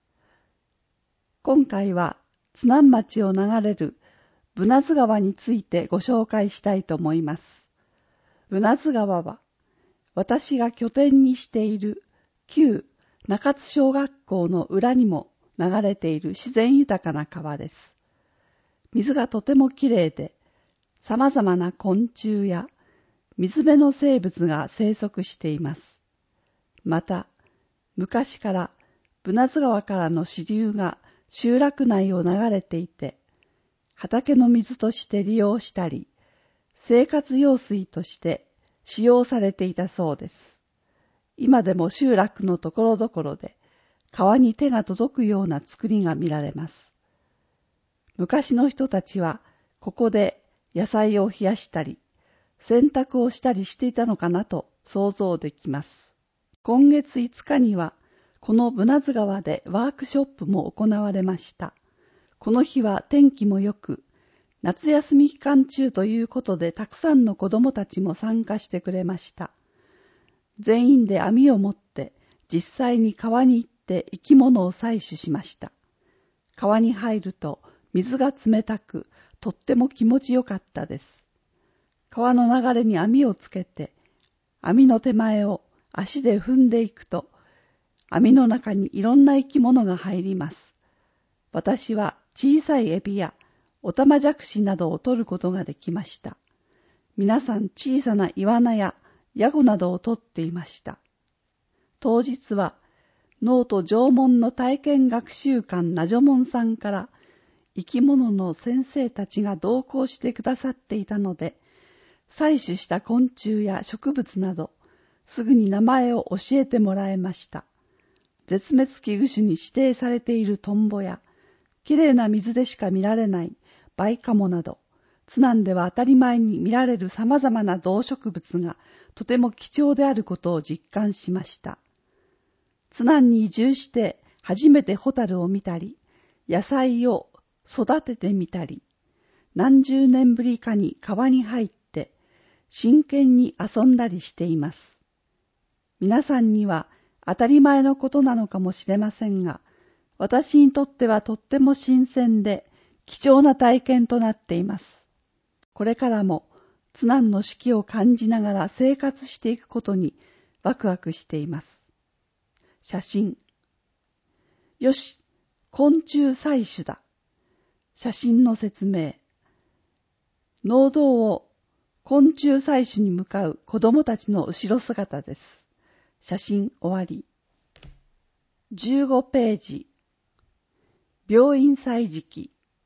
今回は津南町を流れるブナズ川についてご紹介したいと思います。ブナズ川は私が拠点にしている旧中津小学校の裏にも流れている自然豊かな川です。水がとてもきれいで、様々な昆虫や水辺の生物が生息しています。また、昔からブナズ川からの支流が集落内を流れていて、畑の水として利用したり、生活用水として使用されていたそうです。今でも集落のところどころで川に手が届くような作りが見られます。昔の人たちはここで野菜を冷やしたり、洗濯をしたりしていたのかなと想像できます。今月5日にはこのブナズ川でワークショップも行われました。この日は天気も良く、夏休み期間中ということでたくさんの子どもたちも参加してくれました。全員で網を持って実際に川に行って生き物を採取しました。川に入ると水が冷たく、とっても気持ちよかったです。川の流れに網をつけて、網の手前を足で踏んでいくと、網の中にいろんな生き物が入ります。私は小さいエビやオタマジャクシなどを取ることができました。皆さん小さなイワナやヤゴなどを取っていました。当日はノート縄文の体験学習館ナジョモンさんから生き物の先生たちが同行してくださっていたので、採取した昆虫や植物などすぐに名前を教えてもらえました。絶滅危惧種に指定されているトンボやきれいな水でしか見られないバイカモなど、津南では当たり前に見られる様々な動植物がとても貴重であることを実感しました。津南に移住して初めてホタルを見たり、野菜を育ててみたり、何十年ぶりかに川に入って真剣に遊んだりしています。皆さんには当たり前のことなのかもしれませんが、私にとってはとっても新鮮で貴重な体験となっています。これからも津南の四季を感じながら生活していくことにワクワクしています。写真。よし、昆虫採取だ。写真の説明。農道を昆虫採取に向かう子供たちの後ろ姿です。写真終わり。15ページ。病院歳時期。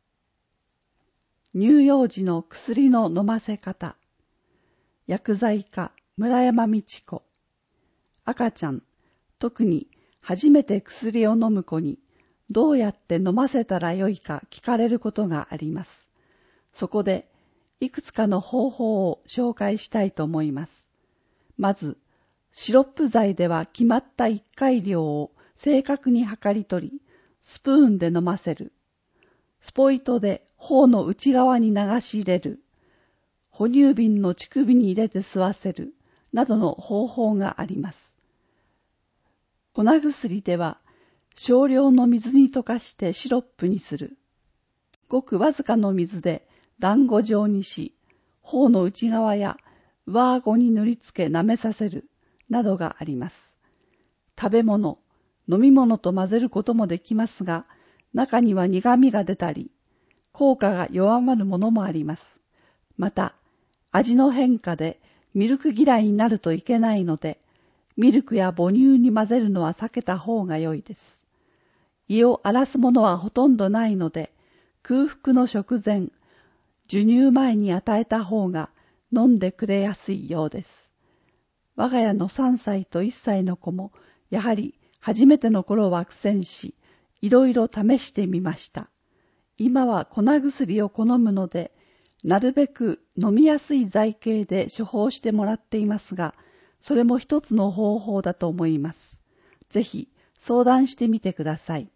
乳幼児の薬の飲ませ方。薬剤科村山道子。赤ちゃん、特に初めて薬を飲む子にどうやって飲ませたらよいか聞かれることがあります。そこでいくつかの方法を紹介したいと思います。まず、シロップ剤では決まった1回量を正確に測り取り、スプーンで飲ませる。スポイトで頬の内側に流し入れる。哺乳瓶の乳首に入れて吸わせる。などの方法があります。粉薬では少量の水に溶かしてシロップにする。ごくわずかの水で団子状にし、頬の内側や上顎に塗りつけ舐めさせる。などがあります。食べ物、飲み物と混ぜることもできますが、中には苦味が出たり、効果が弱まるものもあります。また、味の変化でミルク嫌いになるといけないので、ミルクや母乳に混ぜるのは避けた方が良いです。胃を荒らすものはほとんどないので、空腹の食前、授乳前に与えた方が飲んでくれやすいようです。我が家の3歳と1歳の子も、やはり初めての頃は苦戦し、 いろいろ試してみました。今は粉薬を好むので、なるべく飲みやすい剤形で処方してもらっていますが、それも一つの方法だと思います。ぜひ相談してみてください。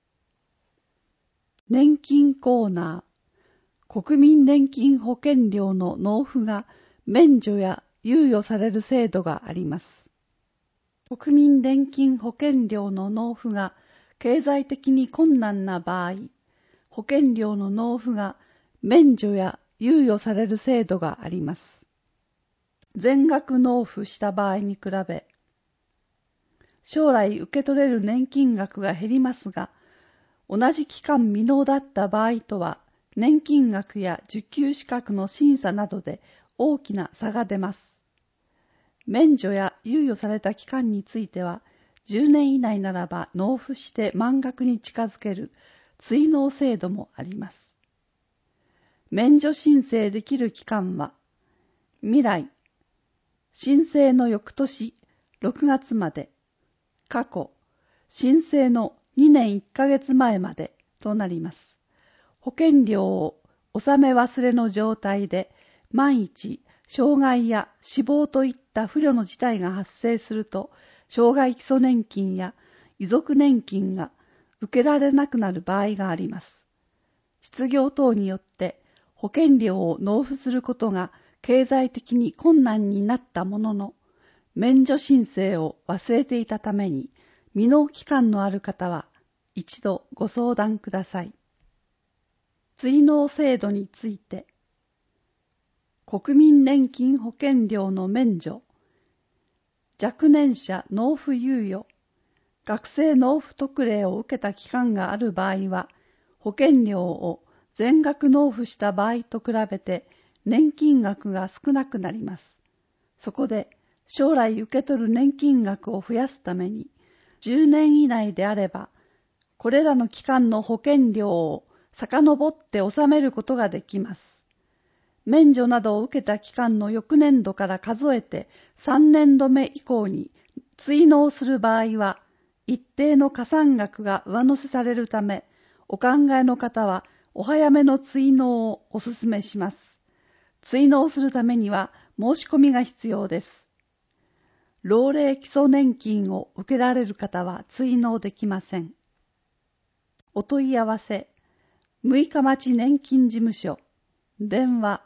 年金コーナー。国民年金保険料の納付が免除や猶予される制度があります。国民年金保険料の納付が経済的に困難な場合、保険料の納付が免除や猶予される制度があります。全額納付した場合に比べ、将来受け取れる年金額が減りますが、同じ期間未納だった場合とは、年金額や受給資格の審査などで大きな差が出ます。免除や猶予された期間については、10年以内ならば納付して満額に近づける追納制度もあります。免除申請できる期間は、未来、申請の翌年6月まで、過去、申請の2年1ヶ月前までとなります。保険料を納め忘れの状態で、万一、障害や死亡といった不慮の事態が発生すると、障害基礎年金や遺族年金が受けられなくなる場合があります。失業等によって保険料を納付することが経済的に困難になったものの、免除申請を忘れていたために、未納期間のある方は一度ご相談ください。追納制度について、国民年金保険料の免除、若年者納付猶予、学生納付特例を受けた期間がある場合は、保険料を全額納付した場合と比べて年金額が少なくなります。そこで将来受け取る年金額を増やすために、10年以内であれば、これらの期間の保険料を遡って納めることができます。免除などを受けた期間の翌年度から数えて3年度目以降に追納する場合は、一定の加算額が上乗せされるため、お考えの方はお早めの追納をお勧めします。追納するためには申し込みが必要です。老齢基礎年金を受けられる方は追納できません。お問い合わせ、六日町年金事務所、電話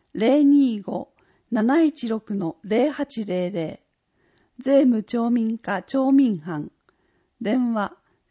025-716-0800、税務町民課町民班、電話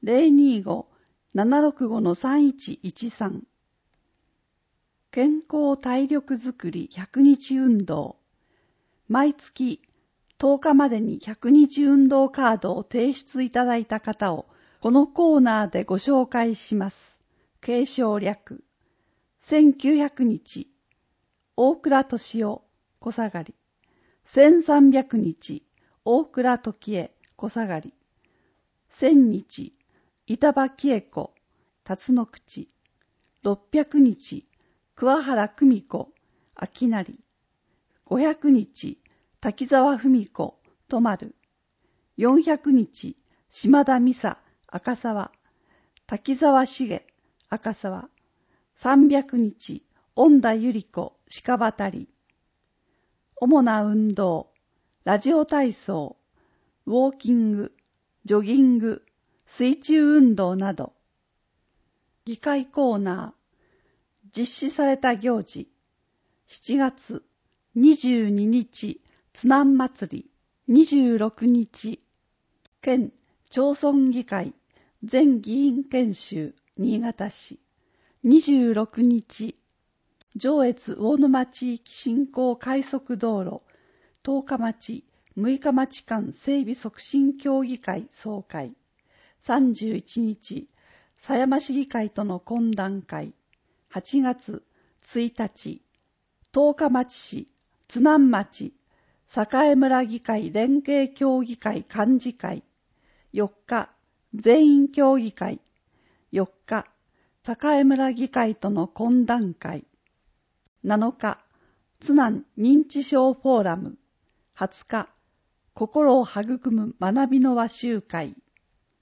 025-765-3113、健康体力づくり100日運動、毎月10日までに100日運動カードを提出いただいた方をこのコーナーでご紹介します。継承略、1900日、大倉敏夫、小下がり。1300日、大倉時江、小下がり。1000日、板場喜恵子、辰野口。600日、桑原久美子、秋成。500日、滝沢文子、泊まる。400日、島田美沙、赤沢。滝沢茂、赤沢。300日、恩田百合子、鹿渡り。主な運動、ラジオ体操、ウォーキング、ジョギング、水中運動など。議会コーナー、実施された行事、7月22日、津南祭り、26日、県町村議会全議員研修、新潟市、26日、上越魚沼地域振興快速道路、十日町、六日町間整備促進協議会総会、31日、狭山市議会との懇談会、8月1日、十日町市、津南町、栄村議会連携協議会幹事会、4日、全員協議会、4日、栄村議会との懇談会、7日、津南認知症フォーラム、20日、心を育む学びの輪集会。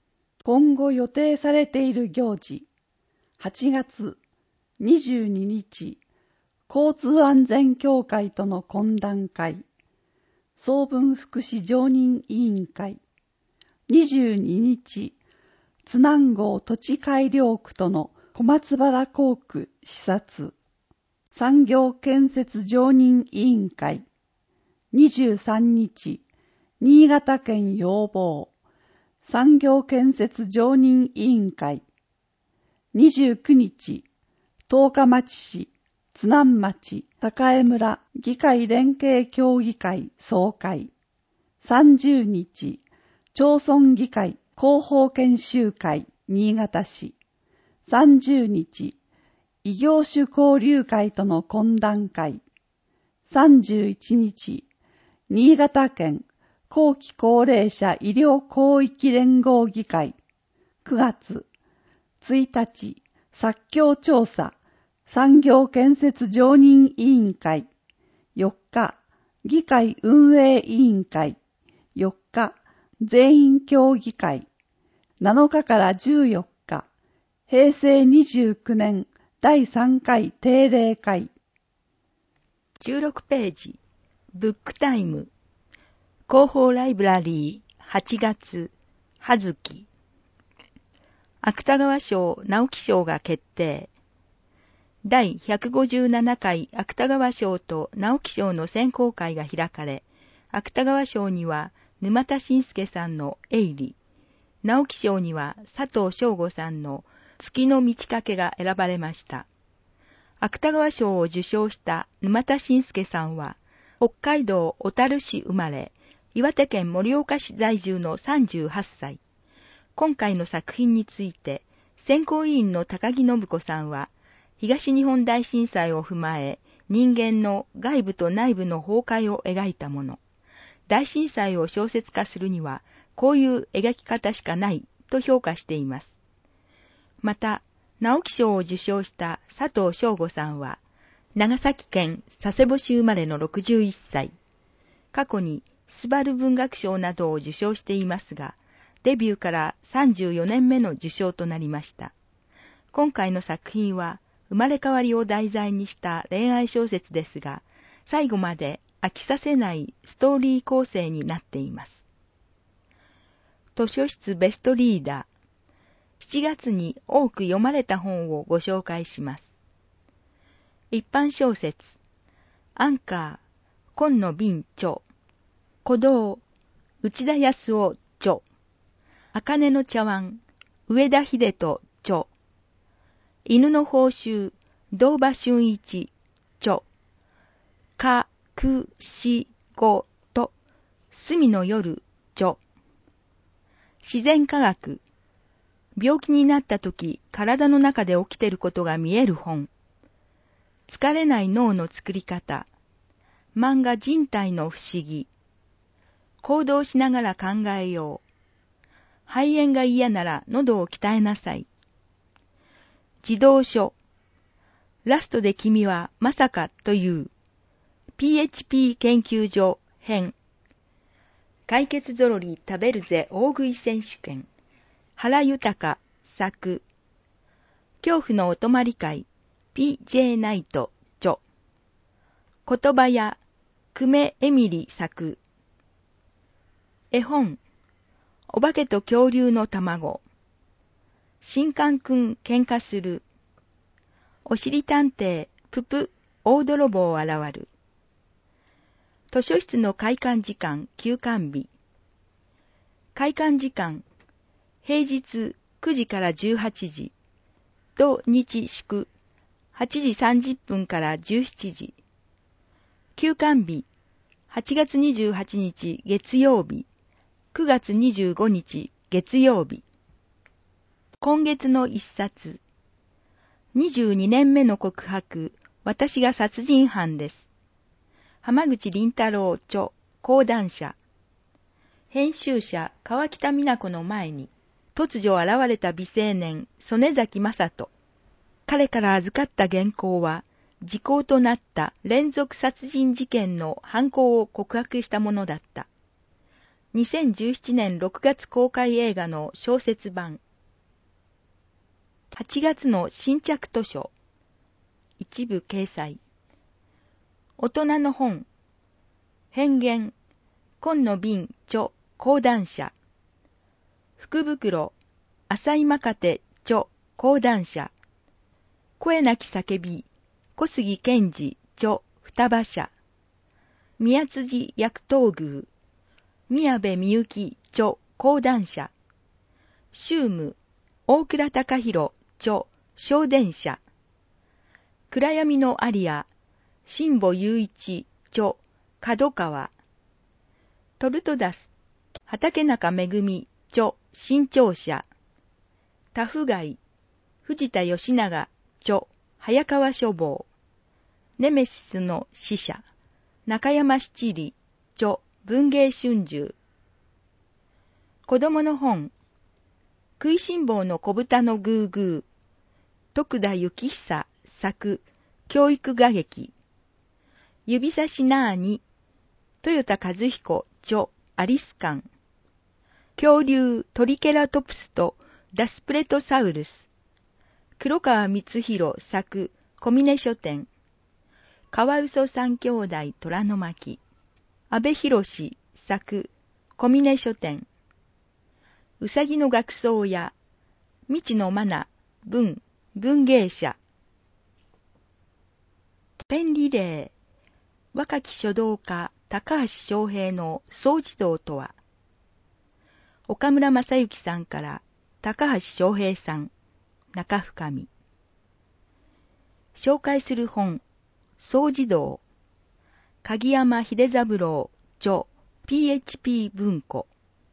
今後予定されている行事、8月22日、交通安全協会との懇談会、総分福祉常任委員会、22日、津南郷土地改良区との小松原工区視察、産業建設常任委員会、23日、新潟県要望、産業建設常任委員会、29日、十日町市、津南町、栄村議会連携協議会総会、30日、町村議会広報研修会新潟市、30日、異業種交流会との懇談会、31日、新潟県後期高齢者医療広域連合議会、9月1日、作況調査産業建設常任委員会、4日、議会運営委員会、4日、全員協議会、7日から14日、平成29年第3回定例会。 16ページ、ブックタイム、広報ライブラリー、8月、葉月。芥川賞・直木賞が決定。第157回芥川賞と直木賞の選考会が開かれ、芥川賞には沼田信介さんの鋭利、直木賞には佐藤正吾さんの月の満ち欠けが選ばれました。芥川賞を受賞した沼田信介さんは、北海道小樽市生まれ、岩手県盛岡市在住の38歳。今回の作品について、選考委員の高木信子さんは、東日本大震災を踏まえ、人間の外部と内部の崩壊を描いたもの。大震災を小説化するには、こういう描き方しかないと評価しています。また、直木賞を受賞した佐藤正吾さんは、長崎県佐世保市生まれの61歳。過去にスバル文学賞などを受賞していますが、デビューから34年目の受賞となりました。今回の作品は、生まれ変わりを題材にした恋愛小説ですが、最後まで飽きさせないストーリー構成になっています。図書室ベストリーダー。7月に多く読まれた本をご紹介します。一般小説。アンカー、今野敏著。鼓動、内田康夫著。茜の茶碗、上田秀人著。犬の報酬、堂場俊一著。かくしごと、隅の夜著。自然科学、病気になったとき体の中で起きていることが見える本。疲れない脳の作り方。漫画人体の不思議。行動しながら考えよう。肺炎が嫌なら喉を鍛えなさい。児童書。ラストで君はまさかという。PHP 研究所編。解決ぞろり食べるぜ大食い選手権。原豊作。恐怖のお泊まり会。PJ ナイト著。言葉屋久米エミリ作。絵本。お化けと恐竜の卵。新刊くん喧嘩する。おしり探偵ププ大泥棒現る。図書室の開館時間休館日。開館時間平日9時から18時。土日祝8時30分から17時。休館日8月28日月曜日。9月25日月曜日。今月の一冊。22年目の告白、私が殺人犯です。浜口倫太郎著、講談社。編集者、川北美奈子の前に、突如現れた美青年、曽根崎正人。彼から預かった原稿は、時効となった連続殺人事件の犯行を告白したものだった。 2017年6月公開映画の小説版。8月の新着図書。一部掲載。大人の本。変幻。紺の瓶著講談社。福袋。浅井まかて著講談社。声なき叫び。小杉健二著双葉社。宮辻薬刀宮。宮部みゆき著講談社。宗務。大倉隆弘著小伝社。暗闇のアリア。新保雄一著角川。トルトダス。畠中めぐみ著新潮社。タフガイ。藤田義長著早川書房。ネメシスの使者。中山七里著文芸春秋。子供の本。食いしん坊の小豚のグーグー。徳田幸久作教育画劇。指差しなーに。豊田和彦著アリス館。恐竜トリケラトプスとラスプレトサウルス。黒川光弘作小峰書店。カワウソ三兄弟虎の巻。阿部寛作小峰書店。うさぎの学僧や未知のマナ文芸社。ペンリレー。若き書道家高橋翔平の総児童とは。岡村正幸さんから高橋翔平さん中深見。紹介する本。総児童。鍵山秀三郎著 PHP 文庫。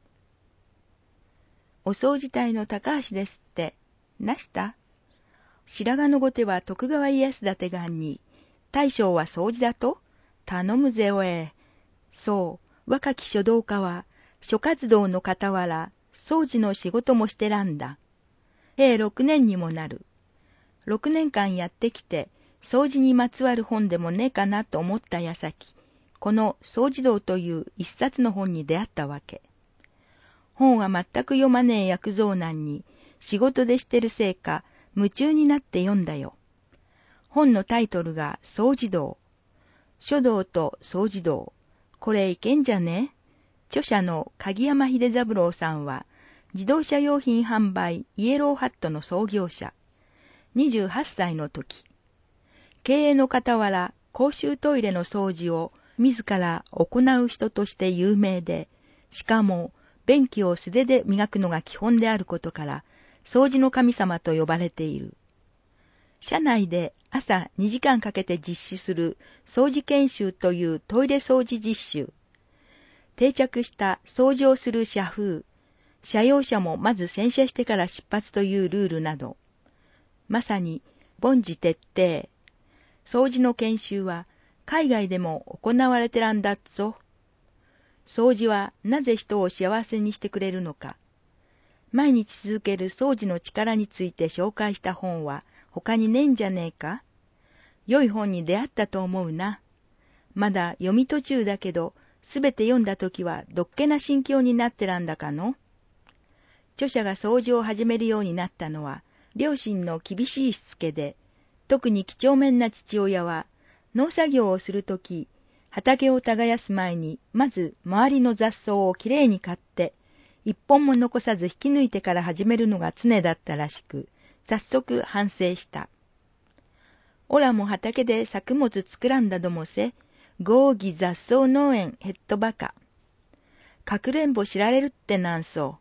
お掃除隊の高橋ですって、なした？白髪の後手は徳川家康だてがんに、大将は掃除だと？頼むぜおえ。そう、若き書道家は、諸活動の傍ら、掃除の仕事もしてらんだ。6年にもなる。6年間やってきて、掃除にまつわる本でもねえかなと思った矢先、この掃除道という一冊の本に出会ったわけ。本は全く読まねえ薬蔵難に、仕事でしてるせいか、夢中になって読んだよ。本のタイトルが掃除道。書道と掃除道。これいけんじゃね？著者の鍵山秀三郎さんは、自動車用品販売イエローハットの創業者。28歳の時。経営の傍ら、公衆トイレの掃除を自ら行う人として有名で、しかも、便器を素手で磨くのが基本であることから、掃除の神様と呼ばれている。社内で朝2時間かけて実施する掃除研修というトイレ掃除実習。定着した掃除をする社風、社用車もまず洗車してから出発というルールなど、まさに凡事徹底。掃除の研修は海外でも行われてらんだっぞ。掃除はなぜ人を幸せにしてくれるのか。毎日続ける掃除の力について紹介した本は他にねえんじゃねえか。良い本に出会ったと思うな。まだ読み途中だけど、すべて読んだときはどっけな心境になってらんだかの。著者が掃除を始めるようになったのは、両親の厳しいしつけで、特に几帳面な父親は、農作業をするとき、畑を耕す前に、まず周りの雑草をきれいに刈って、一本も残さず引き抜いてから始めるのが常だったらしく、早速反省した。おらも畑で作物作らんだどもせ、豪儀雑草農園ヘッドバカ。かくれんぼ知られるってなんそう。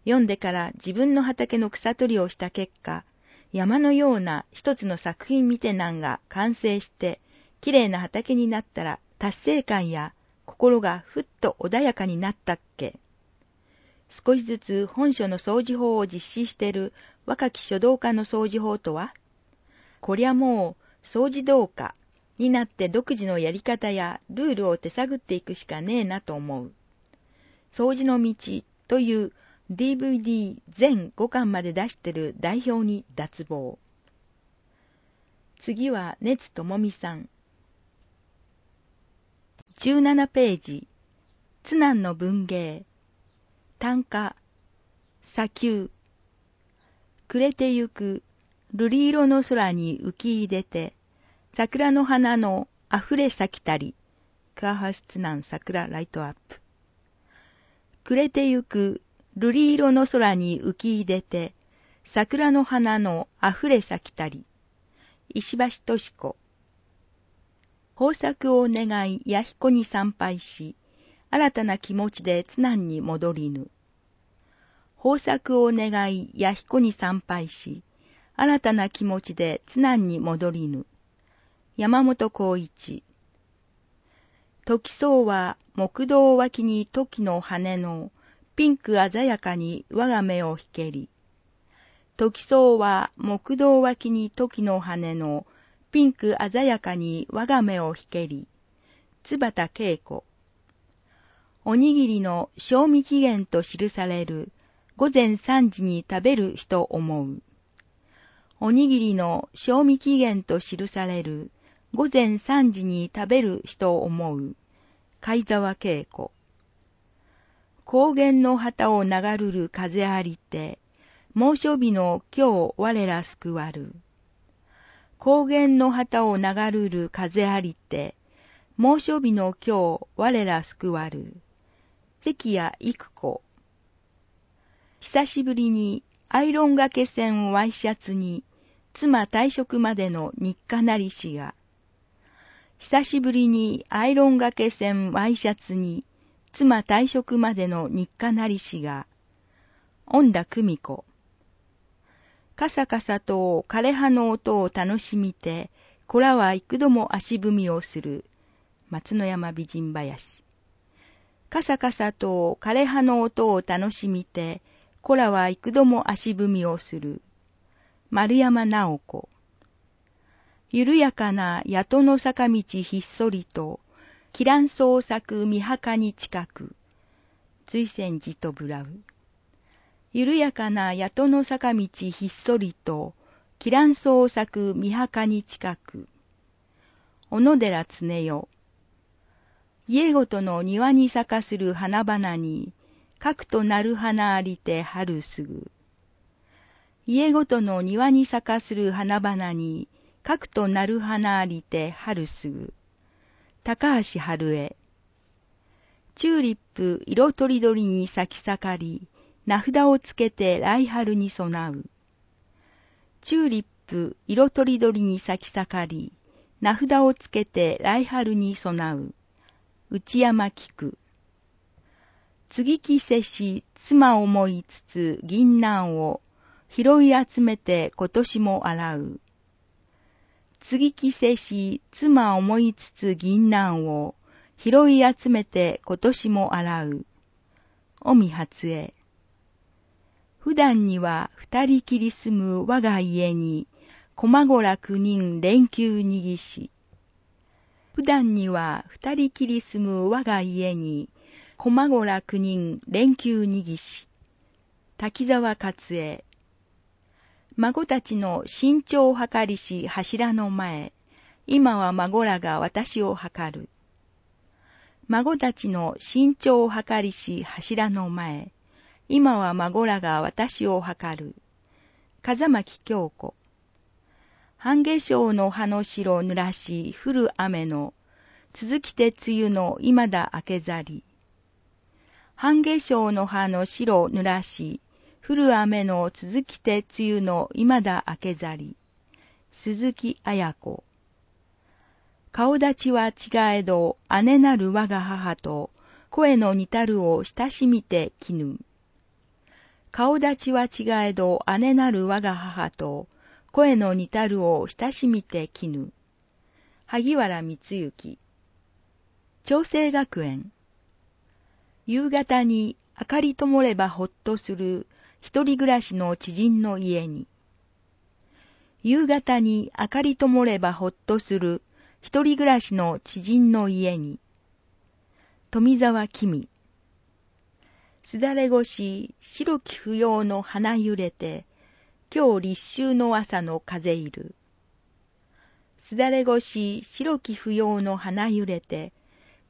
読んでから自分の畑の草取りをした結果、山のような一つの作品見てなんが完成して、きれいな畑になったら達成感や心がふっと穏やかになったっけ。少しずつ本書の掃除法を実施している若き書道家の掃除法とは、こりゃもう掃除道家になって独自のやり方やルールを手探っていくしかねえなと思う。掃除の道という DVD 全5巻まで出してる代表に脱帽。次は熱智美さん。17ページ。 津南の文芸、短歌、砂丘。暮れてゆく瑠璃色の空に浮き出て、桜の花のあふれ咲きたり。クアハス津南桜ライトアップ。暮れてゆく瑠璃色の空に浮き出て、桜の花のあふれ咲きたり。石橋敏子。豊作を願い弥彦に参拝し、新たな気持ちで津南に戻りぬ。豊作を願い弥彦に参拝し、新たな気持ちで津南に戻りぬ。山本浩一。時そうは木道脇に時の羽のピンク鮮やかに我が目を引けり。時そうは木道脇に時の羽のピンク鮮やかに我が目を引けり。津畑恵子。おにぎりの賞味期限と記される午前3時に食べる人思う。おにぎりの賞味期限と記される午前3時に食べる人思う。貝沢恵子。高原の旗を流るる風ありて、猛暑日の今日我ら救わる。高原の旗を流るる風ありて、猛暑日の今日我ら救わる。関谷育子。久しぶりにアイロンがけ線ワイシャツに、妻退職までの日課なりしが。久しぶりにアイロンがけ線ワイシャツに、妻退職までの日課なりしが。恩田久美子。かさかさと枯葉の音を楽しみて、子らは幾度も足踏みをする。松野山美人林。かさかさと枯葉の音を楽しみて、子らは幾度も足踏みをする。丸山直子。緩やかな谷戸の坂道ひっそりと、きらんそう咲く三墓に近く。瑞泉寺とぶらう。緩やかな谷戸の坂道ひっそりと、きらんそう咲く三墓に近く。小野寺常代。家ごとの庭に咲かする花々に、かくとなる花ありて春すぐ。家ごとの庭に咲かする花々に、かくとなる花ありて春すぐ。高橋春江。チューリップ色とりどりに咲き盛り、名札をつけて来春に備う。チューリップ色とりどりに咲き盛り、名札をつけて来春に備う。内山菊。継ぎ木せし妻思いつつ銀杏を拾い集めて今年も洗う。継ぎ木せし妻思いつつ銀杏を拾い集めて今年も洗う。尾身初江。普段には二人きり住む我が家に、駒子ら九人連休にぎし。普段には二人きり住む我が家に、駒子ら九人連休にぎし。滝沢勝栄。孫たちの身長を測りし柱の前、今は孫らが私を測る。孫たちの身長を測りし柱の前、今は孫らが私を測る。風巻京子。半夏生の葉の白濡らし降る雨の、続きて梅雨の今だ明けざり。半夏生の葉の白濡らし、降る雨の続きて梅雨の今だ明けざり。鈴木綾子。顔立ちは違えど姉なる我が母と、声の似たるを親しみてきぬ。顔立ちは違えど姉なる我が母と、声の似たるを親しみてきぬ。萩原光之。長生学園。夕方に明かり灯ればほっとする一人暮らしの知人の家に。夕方に明かり灯ればほっとする一人暮らしの知人の家に。富沢君。すだれ越し白き不要の花揺れて、今日立秋の朝の風いる。すだれ越し白き不要の花揺れて、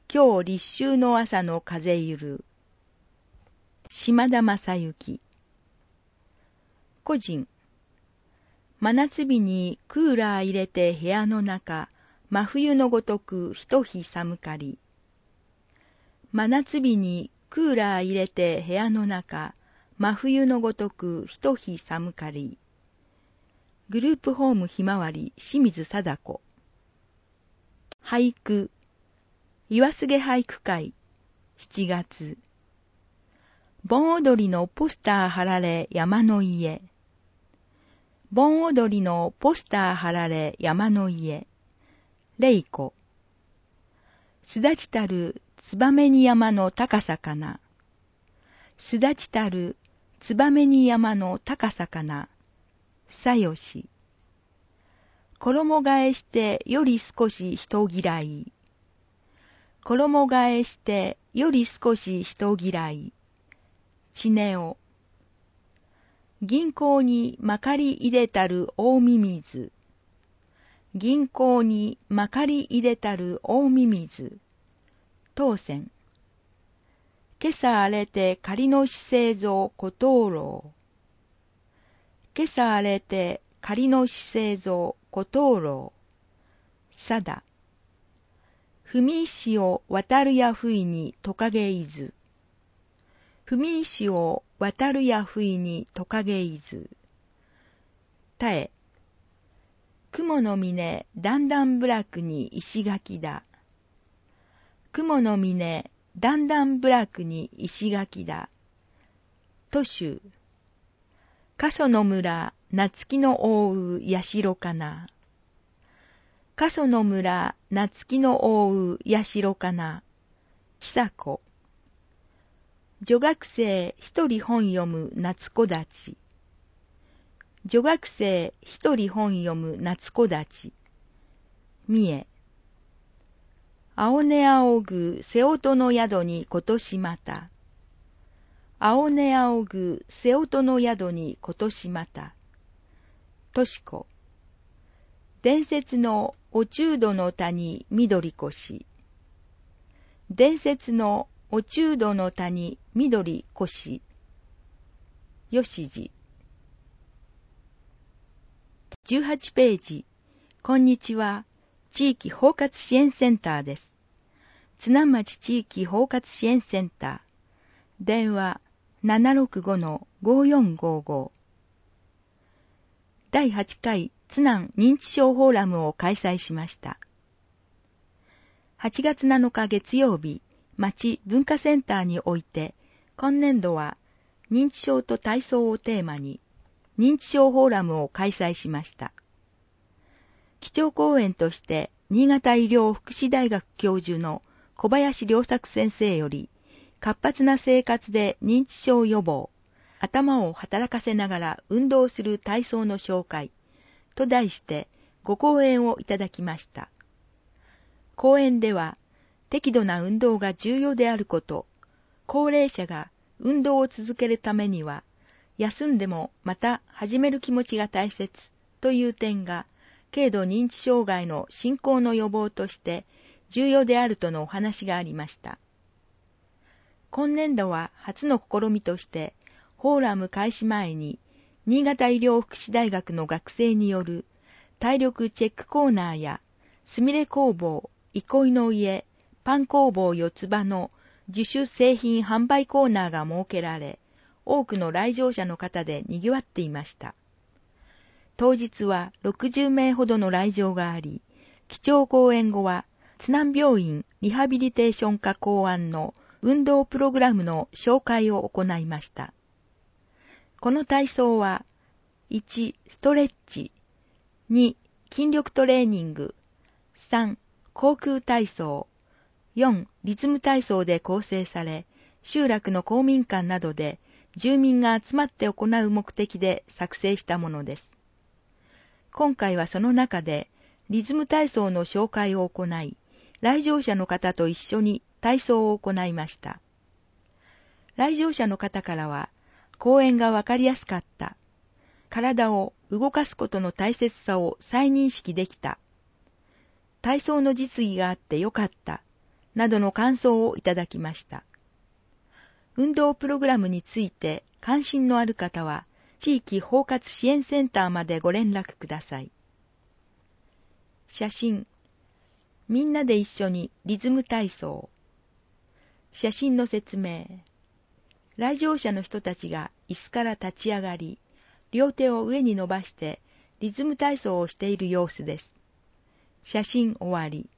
今日立秋の朝の風ゆる。島田正幸。個人。真夏日にクーラー入れて部屋の中、真冬のごとく一日寒かり。真夏日にクーラー入れて部屋の中、真冬のごとく一日寒かり。グループホームひまわり清水貞子。俳句。岩菅俳句会。7月。盆踊りのポスター貼られ山の家。盆踊りのポスター貼られ山の家。玲子。すだちたる燕に山の高さかな。すだちたる燕に山の高さかな。房吉。衣替えしてより少し人嫌い。衣替えしてより少し人嫌い。ちねお。銀行にまかり入れたる大ミミズ。銀行にまかり入れたる大ミミズ。当選。今朝荒れて仮の死生像小灯籠。今朝荒れて仮の死生像小灯籠。さだ。踏石を渡るやふいにトカゲいず。踏石を渡るやふいにトカゲいず。たえ。雲の峰段々部落に石垣だ。雲の峰段々部落に石垣だ。都州。過疎の村夏木の覆う社かな。過疎の村夏木の覆う社かな。久子。女学生一人本読む夏子立ち。女学生一人本読む夏子立ち。三重。青根仰ぐ瀬音の宿に今年また。青根仰ぐ瀬音の宿に今年また。としこ。伝説のお中土の谷緑越。伝説のお中土の谷緑越。よしじ。18ページ。こんにちは。地域包括支援センターです。津南町地域包括支援センター。電話 765-5455。第8回津南認知症フォーラムを開催しました。8月7日月曜日、町文化センターにおいて、今年度は認知症と体操をテーマに、認知症フォーラムを開催しました。基調講演として、新潟医療福祉大学教授の小林良作先生より、活発な生活で認知症予防、頭を働かせながら運動する体操の紹介と題してご講演をいただきました。講演では、適度な運動が重要であること、高齢者が運動を続けるためには、休んでもまた始める気持ちが大切という点が、軽度認知障害の進行の予防として重要であるとのお話がありました。今年度は初の試みとして、フォーラム開始前に、新潟医療福祉大学の学生による体力チェックコーナーや、すみれ工房、憩いの家、パン工房四つ葉の自主製品販売コーナーが設けられ、多くの来場者の方で賑わっていました。当日は60名ほどの来場があり、基調講演後は津南病院リハビリテーション科考案の運動プログラムの紹介を行いました。この体操は、1、ストレッチ、2、筋力トレーニング、3、航空体操、4、リズム体操で構成され、集落の公民館などで住民が集まって行う目的で作成したものです。今回はその中で、リズム体操の紹介を行い、来場者の方と一緒に体操を行いました。来場者の方からは、講演がわかりやすかった。体を動かすことの大切さを再認識できた。体操の実技があってよかった。 などの感想をいただきました。運動プログラムについて関心のある方は、地域包括支援センターまでご連絡ください。写真。みんなで一緒にリズム体操。写真の説明。来場者の人たちが椅子から立ち上がり、両手を上に伸ばしてリズム体操をしている様子です。写真終わり。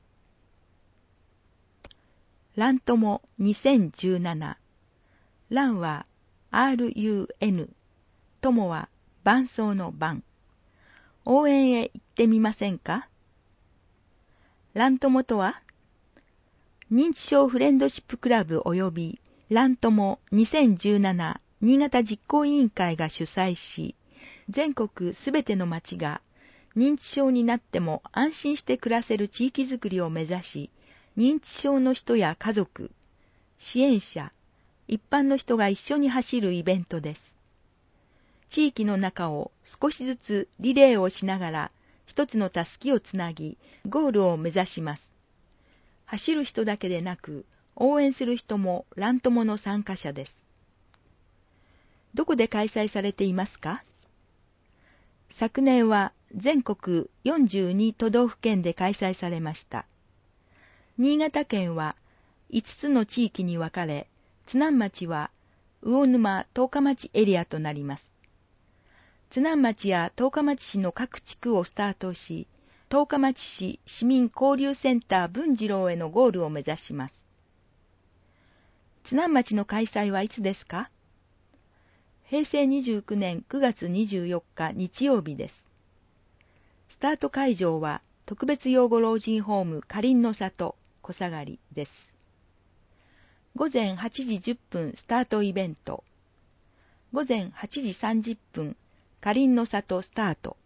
ラントモ2017。ランは RUN。友は伴奏の伴。応援へ行ってみませんか？ラントモとは、認知症フレンドシップクラブ及びラントモ2017新潟実行委員会が主催し、全国すべての町が認知症になっても安心して暮らせる地域づくりを目指し、認知症の人や家族、支援者、一般の人が一緒に走るイベントです。地域の中を少しずつリレーをしながら一つのたすきをつなぎ、ゴールを目指します。走る人だけでなく、応援する人もラントモの参加者です。どこで開催されていますか？昨年は全国42都道府県で開催されました。新潟県は5つの地域に分かれ、津南町は魚沼十日町エリアとなります。津南町や十日町市の各地区をスタートし、十日町市市民交流センター文次郎へのゴールを目指します。津南町の開催はいつですか？平成29年9月24日日曜日です。スタート会場は特別養護老人ホームかりんの里小下がりです。午前8時10分スタートイベント。午前8時30分かりんの里スタート。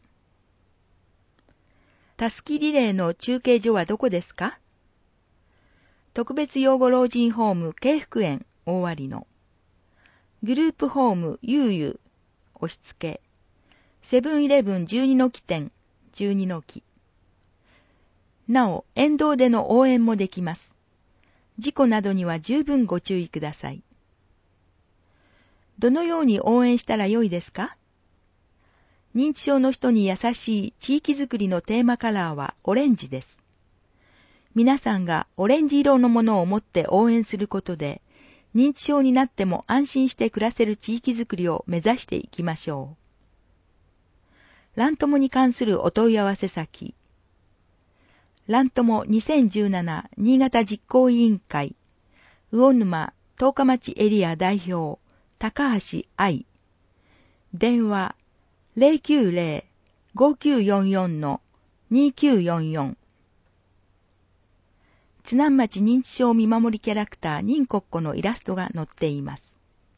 たすきリレーの中継所はどこですか？特別養護老人ホーム慶福園大割野。グループホームゆうゆ押し付け。セブンイレブン12の木店12の木。なお、沿道での応援もできます。事故などには十分ご注意ください。どのように応援したらよいですか？認知症の人に優しい地域づくりのテーマカラーはオレンジです。皆さんがオレンジ色のものを持って応援することで、認知症になっても安心して暮らせる地域づくりを目指していきましょう。ラントモに関するお問い合わせ先。ラントモ2017新潟実行委員会、魚沼十日町エリア代表、高橋愛。電話090-5944-2944。津南町認知症見守りキャラクターニンコッコのイラストが載っています。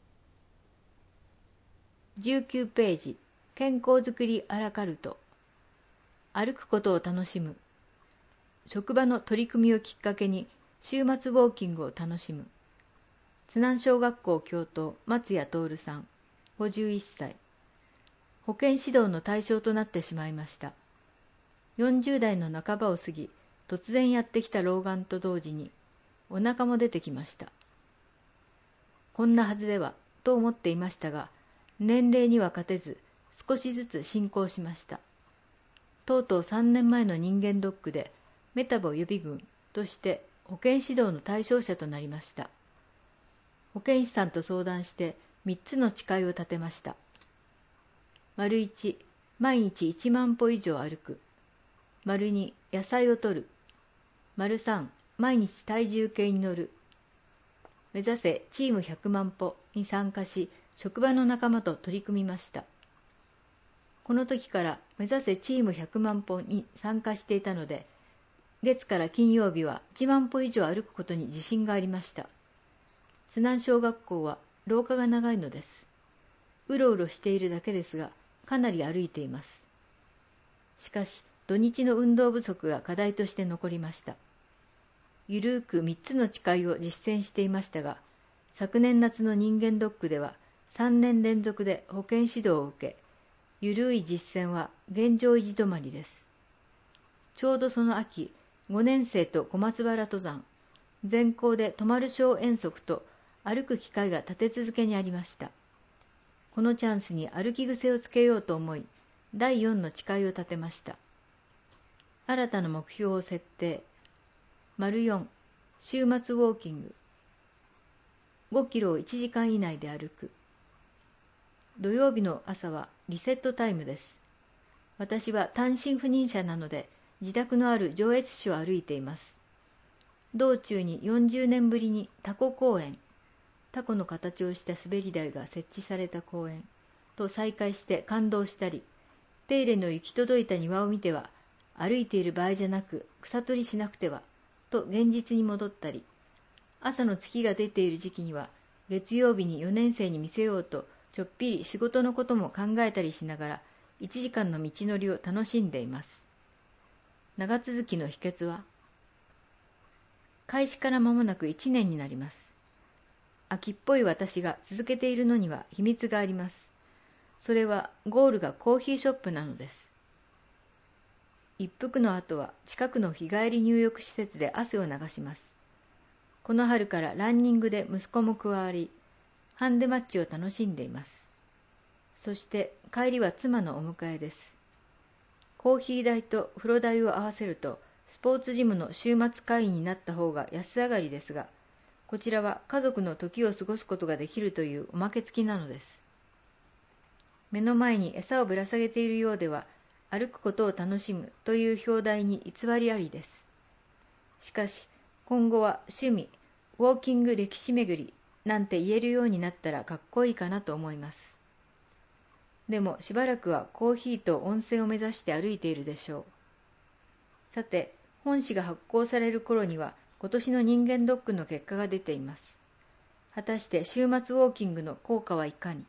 19ページ、健康づくりアラカルト。歩くことを楽しむ。職場の取り組みをきっかけに週末ウォーキングを楽しむ。津南小学校教頭松谷徹さん、51歳。保健指導の対象となってしまいました。40代の半ばを過ぎ、突然やってきた老眼と同時に、お腹も出てきました。こんなはずでは、と思っていましたが、年齢には勝てず、少しずつ進行しました。とうとう3年前の人間ドックで、メタボ予備軍として保健指導の対象者となりました。保健師さんと相談して3つの誓いを立てました。丸1、毎日1万歩以上歩く。丸2、野菜を摂る。丸3、毎日体重計に乗る。目指せチーム100万歩に参加し、職場の仲間と取り組みました。この時から目指せチーム100万歩に参加していたので、月から金曜日は1万歩以上歩くことに自信がありました。津南小学校は廊下が長いのです。うろうろしているだけですが、かなり歩いています。しかし、土日の運動不足が課題として残りました。ゆるーく3つの誓いを実践していましたが、昨年夏の人間ドックでは3年連続で保健指導を受け、ゆるい実践は現状維持止まりです。ちょうどその秋、5年生と小松原登山、 全校で止まる小遠足と歩く機会が立て続けにありました。このチャンスに歩き癖をつけようと思い、第4の誓いを立てました。新たな目標を設定。4、週末ウォーキング。5キロを1時間以内で歩く。土曜日の朝はリセットタイムです。私は単身赴任者なので、自宅のある上越市を歩いています。道中に40年ぶりにタコ公園、タコの形をした滑り台が設置された公園と再会して感動したり、手入れの行き届いた庭を見ては、歩いている場合じゃなく草取りしなくては、と現実に戻ったり、朝の月が出ている時期には、月曜日に4年生に見せようと、ちょっぴり仕事のことも考えたりしながら、1時間の道のりを楽しんでいます。長続きの秘訣は、開始から間もなく1年になります。秋っぽい私が続けているのには秘密があります。それはゴールがコーヒーショップなのです。一服の後は近くの日帰り入浴施設で汗を流します。この春からランニングで息子も加わり、ハンデマッチを楽しんでいます。そして帰りは妻のお迎えです。コーヒー代と風呂代を合わせると、スポーツジムの週末会員になった方が安上がりですが、こちらは家族の時を過ごすことができるというおまけ付きなのです。目の前に餌をぶら下げているようでは、歩くことを楽しむという表題に偽りありです。しかし、今後は趣味、ウォーキング歴史巡りなんて言えるようになったらかっこいいかなと思います。でもしばらくはコーヒーと温泉を目指して歩いているでしょう。さて、本誌が発行される頃には今年の人間ドックの結果が出ています。果たして週末ウォーキングの効果はいかに。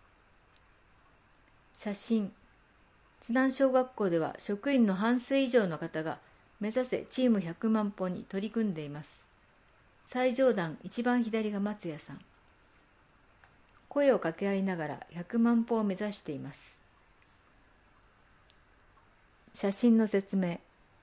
写真。津南小学校では職員の半数以上の方が目指せチーム100万歩に取り組んでいます。最上段一番左が松谷さん。声を掛け合いながら100万歩を目指しています。写真の説明。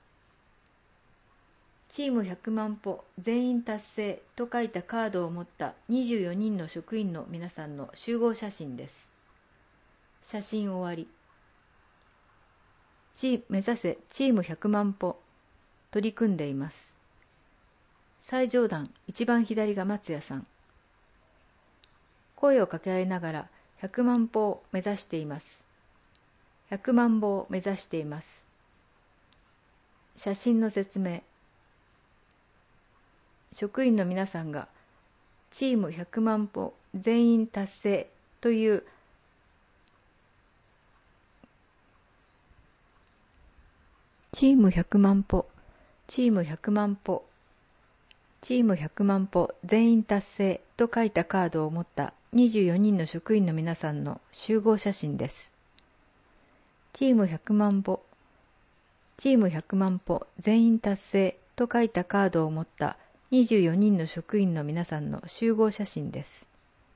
チーム100万歩全員達成と書いたカードを持った24人の職員の皆さんの集合写真です。写真終わり。目指せチーム100万歩取り組んでいます。最上段一番左が松谷さん。声を掛け合いながら100万歩を目指しています。100万歩を目指しています。写真の説明。職員の皆さんがチーム100万歩全員達成というチーム100万歩、チーム100万歩、チーム100万歩全員達成と書いたカードを持った24人の職員の皆さんの集合写真です。チーム100万歩、チーム100万歩全員達成と書いたカードを持った24人の職員の皆さんの集合写真です。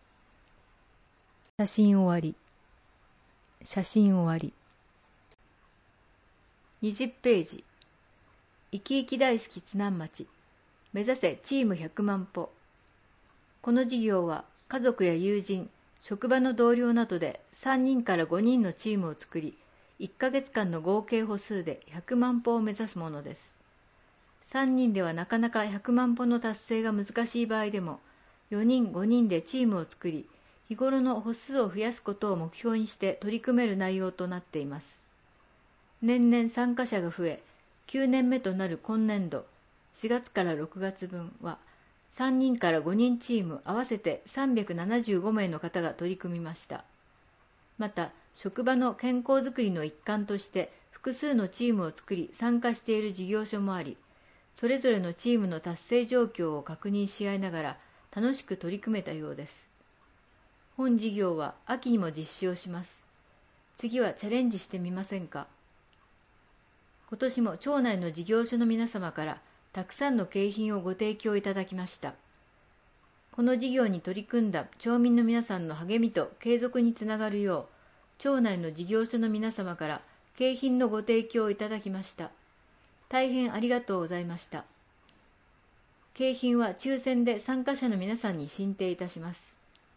写真終わり。写真終わり。20ページ。生き生き大好き津南町。目指せチーム100万歩。この事業は家族や友人、職場の同僚などで3人から5人のチームを作り、1ヶ月間の合計歩数で100万歩を目指すものです。3人ではなかなか100万歩の達成が難しい場合でも、4人5人でチームを作り、日頃の歩数を増やすことを目標にして取り組める内容となっています。年々参加者が増え、9年目となる今年度、4月から6月分は、3人から5人チーム合わせて375名の方が取り組みました。また、職場の健康づくりの一環として、複数のチームを作り参加している事業所もあり、それぞれのチームの達成状況を確認し合いながら、楽しく取り組めたようです。本事業は秋にも実施をします。次はチャレンジしてみませんか？今年も町内の事業所の皆様からたくさんの景品をご提供いただきました。この事業に取り組んだ町民の皆さんの励みと継続につながるよう、町内の事業所の皆様から景品のご提供をいただきました。大変ありがとうございました。 景品は抽選で参加者の皆さんに進呈いたします。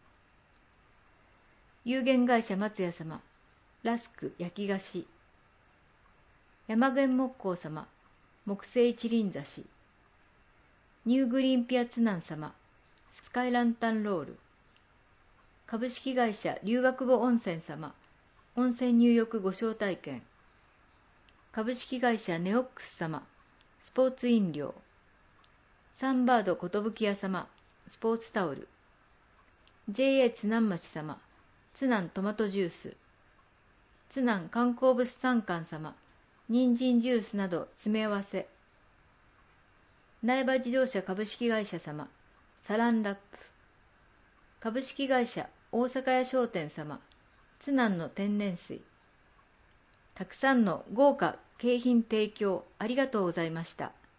有限会社松屋様、ラスク焼き菓子。山源木工様、木製一輪挿し。ニューグリーンピアツナン様、スカイランタンロール。株式会社龍学母温泉様、温泉入浴ご招待券。株式会社ネオックス様、スポーツ飲料。サンバード寿屋様、スポーツタオル。JA 津南町様、津南トマトジュース。津南観光物産館様、人参ジュースなど詰め合わせ。苗場自動車株式会社様、サランラップ。株式会社大阪屋商店様、津南の天然水。たくさんの豪華景品提供ありがとうございました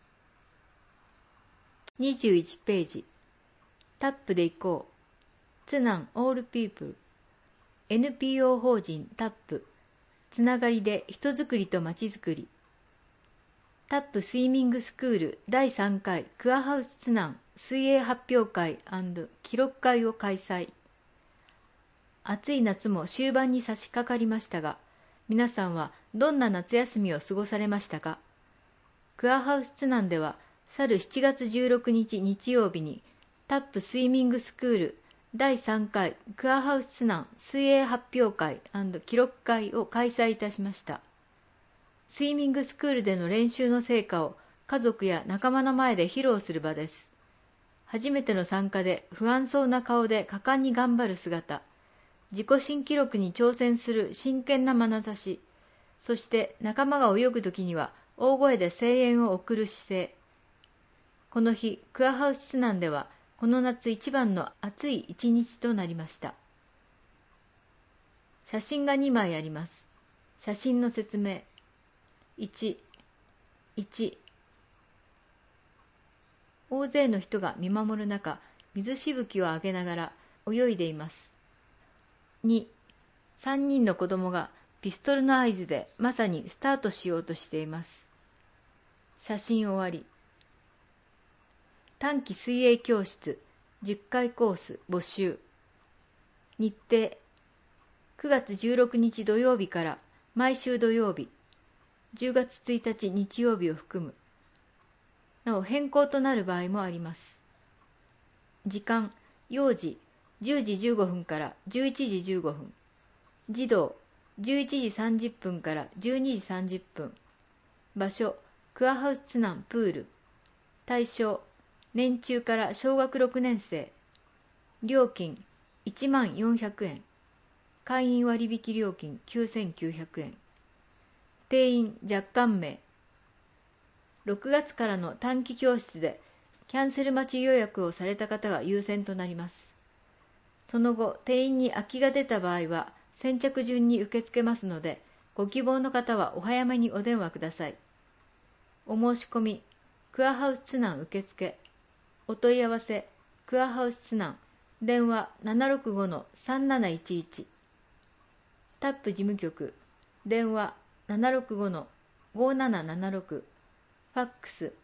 。21ページ。タップで行こう。津南オールピープル。NPO 法人タップ。つながりで人づくりとまちづくり。タップスイミングスクール第3回クアハウス津南水泳発表会&記録会を開催。暑い夏も終盤に差し掛かりましたが、皆さんはどんな夏休みを過ごされましたか？クアハウス津南では、去る7月16日日曜日に、タップスイミングスクール第3回クアハウス津南水泳発表会&記録会を開催いたしました。スイミングスクールでの練習の成果を家族や仲間の前で披露する場です。初めての参加で不安そうな顔で果敢に頑張る姿、自己新記録に挑戦する真剣な眼差し、そして仲間が泳ぐときには大声で声援を送る姿勢。この日、クアハウス津南ではこの夏一番の暑い一日となりました。写真が2枚あります。写真の説明。1、大勢の人が見守る中、水しぶきを上げながら泳いでいます。2、3人の子供がピストルの合図でまさにスタートしようとしています。写真終わり。短期水泳教室10回コース募集。日程9月16日土曜日から毎週土曜日、10月1日日曜日を含む。なお変更となる場合もあります。時間、幼児10時15分から11時15分。児童11時30分から12時30分。場所、クアハウス津南プール。対象、年中から小学6年生。料金、1400円。会員割引料金9900円。定員若干名。6月からの短期教室でキャンセル待ち予約をされた方が優先となります。その後、定員に空きが出た場合は先着順に受け付けますので、ご希望の方はお早めにお電話ください。お申し込み、クアハウス津南受付。お問い合わせ、クアハウス津南、電話 765-3711。タップ事務局、電話 765-5776。ファックス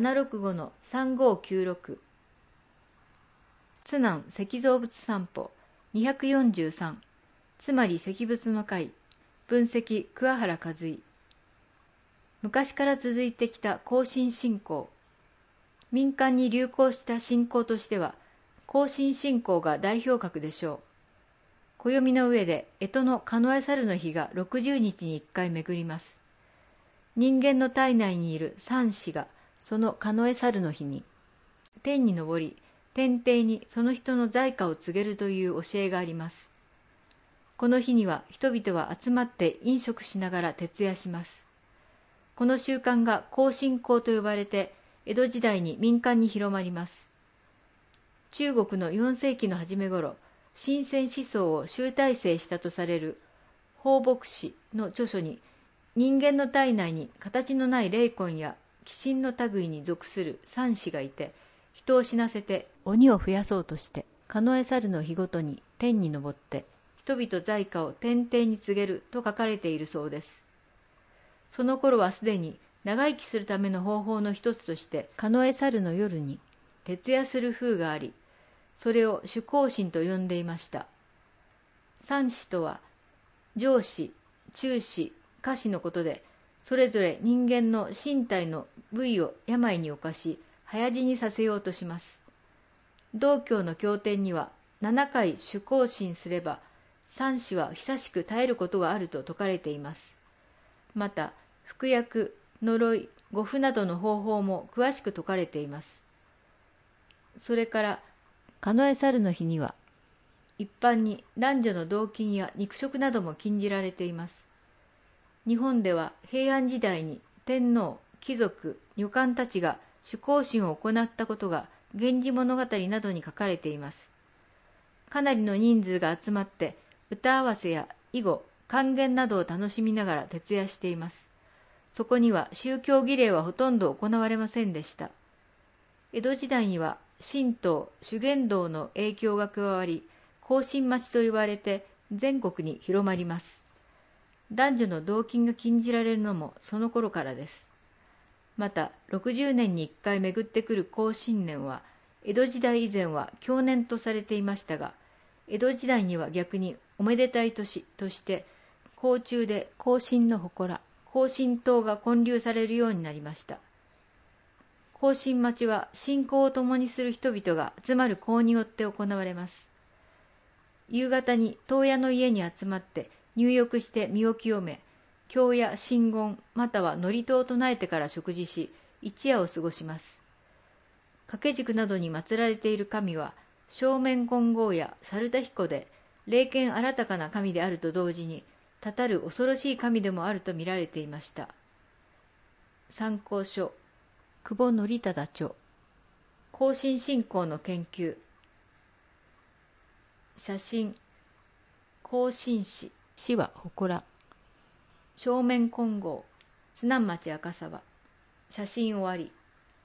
765-3596。津南石造物散歩243、つまり石仏の会、分析桑原和井。昔から続いてきた後進信仰。民間に流行した信仰としては、後進信仰が代表格でしょう。暦の上で干支の庚申の日が60日に1回巡ります。人間の体内にいる三子がその庚申の日に天に昇り、天帝にその人の在家を告げるという教えがあります。この日には人々は集まって飲食しながら徹夜します。この習慣が後進講と呼ばれて江戸時代に民間に広まります。中国の4世紀の初め頃、神仙思想を集大成したとされる法牧師の著書に、人間の体内に形のない霊魂や鬼神の類に属する三子がいて、人を死なせて鬼を増やそうとして、庚申の日ごとに天に昇って、人々在家を天帝に告げると書かれているそうです。その頃はすでに長生きするための方法の一つとして、庚申の夜に徹夜する風があり、それを守行神と呼んでいました。三死とは、上死、中死、下死のことで、それぞれ人間の身体の部位を病に侵し、早死にさせようとします。道教の経典には、7回守行神すれば、三死は久しく耐えることがあると説かれています。また、服薬、呪い、護符などの方法も詳しく説かれています。それから、狩野猿の日には、一般に男女の同禁や肉食なども禁じられています。日本では平安時代に天皇、貴族、女官たちが守行神を行ったことが源氏物語などに書かれています。かなりの人数が集まって歌合わせや囲碁、管弦などを楽しみながら徹夜しています。そこには宗教儀礼はほとんど行われませんでした。江戸時代には神道、修験道の影響が加わり、行神待ちと言われて全国に広まります。男女の同禁が禁じられるのもその頃からです。また、60年に1回巡ってくる庚申年は、江戸時代以前は享年とされていましたが、江戸時代には逆におめでたい年として、甲中で庚申の祠、庚申島が建立されるようになりました。庚申待ちは信仰を共にする人々が集まる講によって行われます。夕方に当屋の家に集まって入浴して身を清め、経や真言または祝詞を唱えてから食事し、一夜を過ごします。掛け軸などに祀られている神は、正面金剛や猿田彦で、霊剣新たかな神であると同時に、たたる恐ろしい神でもあると見られていました。参考書、久保則忠著、庚申信仰の研究。写真、庚申氏、氏は祠。正面金剛、津南町赤沢。写真終わり。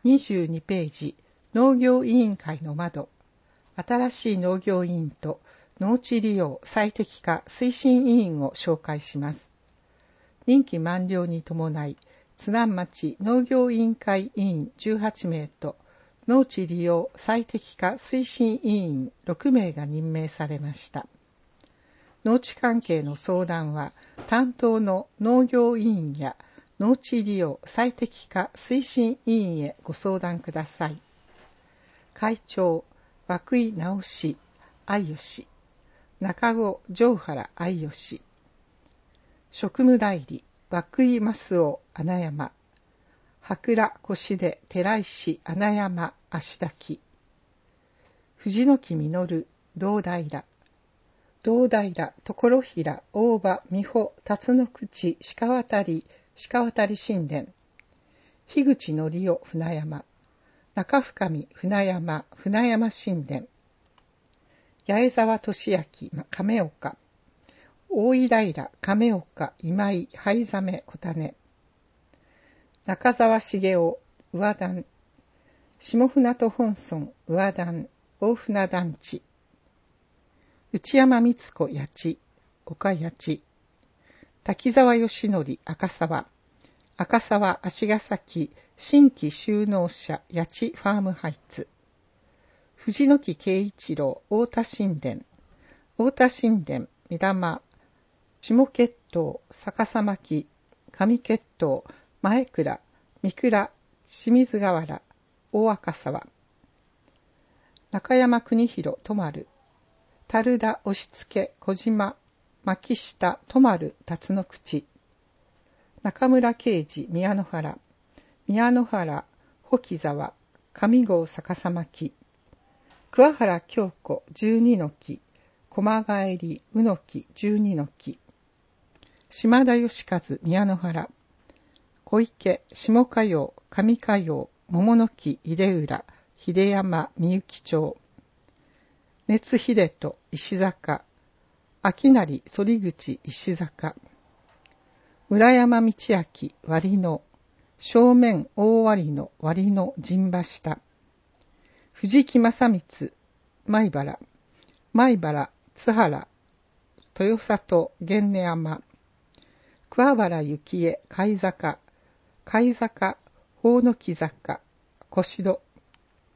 22ページ、農業委員会の窓。新しい農業委員と農地利用最適化推進委員を紹介します。任期満了に伴い、津南町農業委員会委員18名と農地利用最適化推進委員6名が任命されました。農地関係の相談は担当の農業委員や農地利用最適化推進委員へご相談ください。会長、涌井直氏、愛吉、中子城原愛吉、職務代理、涌井増尾穴山、白良越出寺石穴山足滝、藤木実道平、道平、所平、大場、美穂、辰野口、鹿渡神殿、樋口則夫、船山、中深見、船山神殿、八重沢俊明、亀岡、大井平、亀岡、今井、灰鮫、小種、中沢茂雄、上段、下船戸本村、上段、大船団地、内山光子八千、岡八千、滝沢義則赤沢、足ヶ崎新規収納者八千ファームハイツ、藤木圭一郎太田神殿、三玉、下決闘逆さ巻、上決闘前倉、三倉、清水河原、大赤沢、中山国広泊丸、樽田押付小島、牧下泊丸辰野口、中村啓二宮野原、保木沢、上郷逆さ巻、桑原京子12の木、駒帰り宇の木12の木、島田義和宮野原、小池下加陽上加陽桃の木出浦秀山みゆき町、熱秀人石坂、秋成反口石坂、村山道明割野、正面大割野割野陣馬下、藤木正光米原津原豊里源根山、桑原幸恵貝坂、宝木坂、小戸、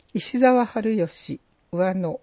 石沢春吉、上野、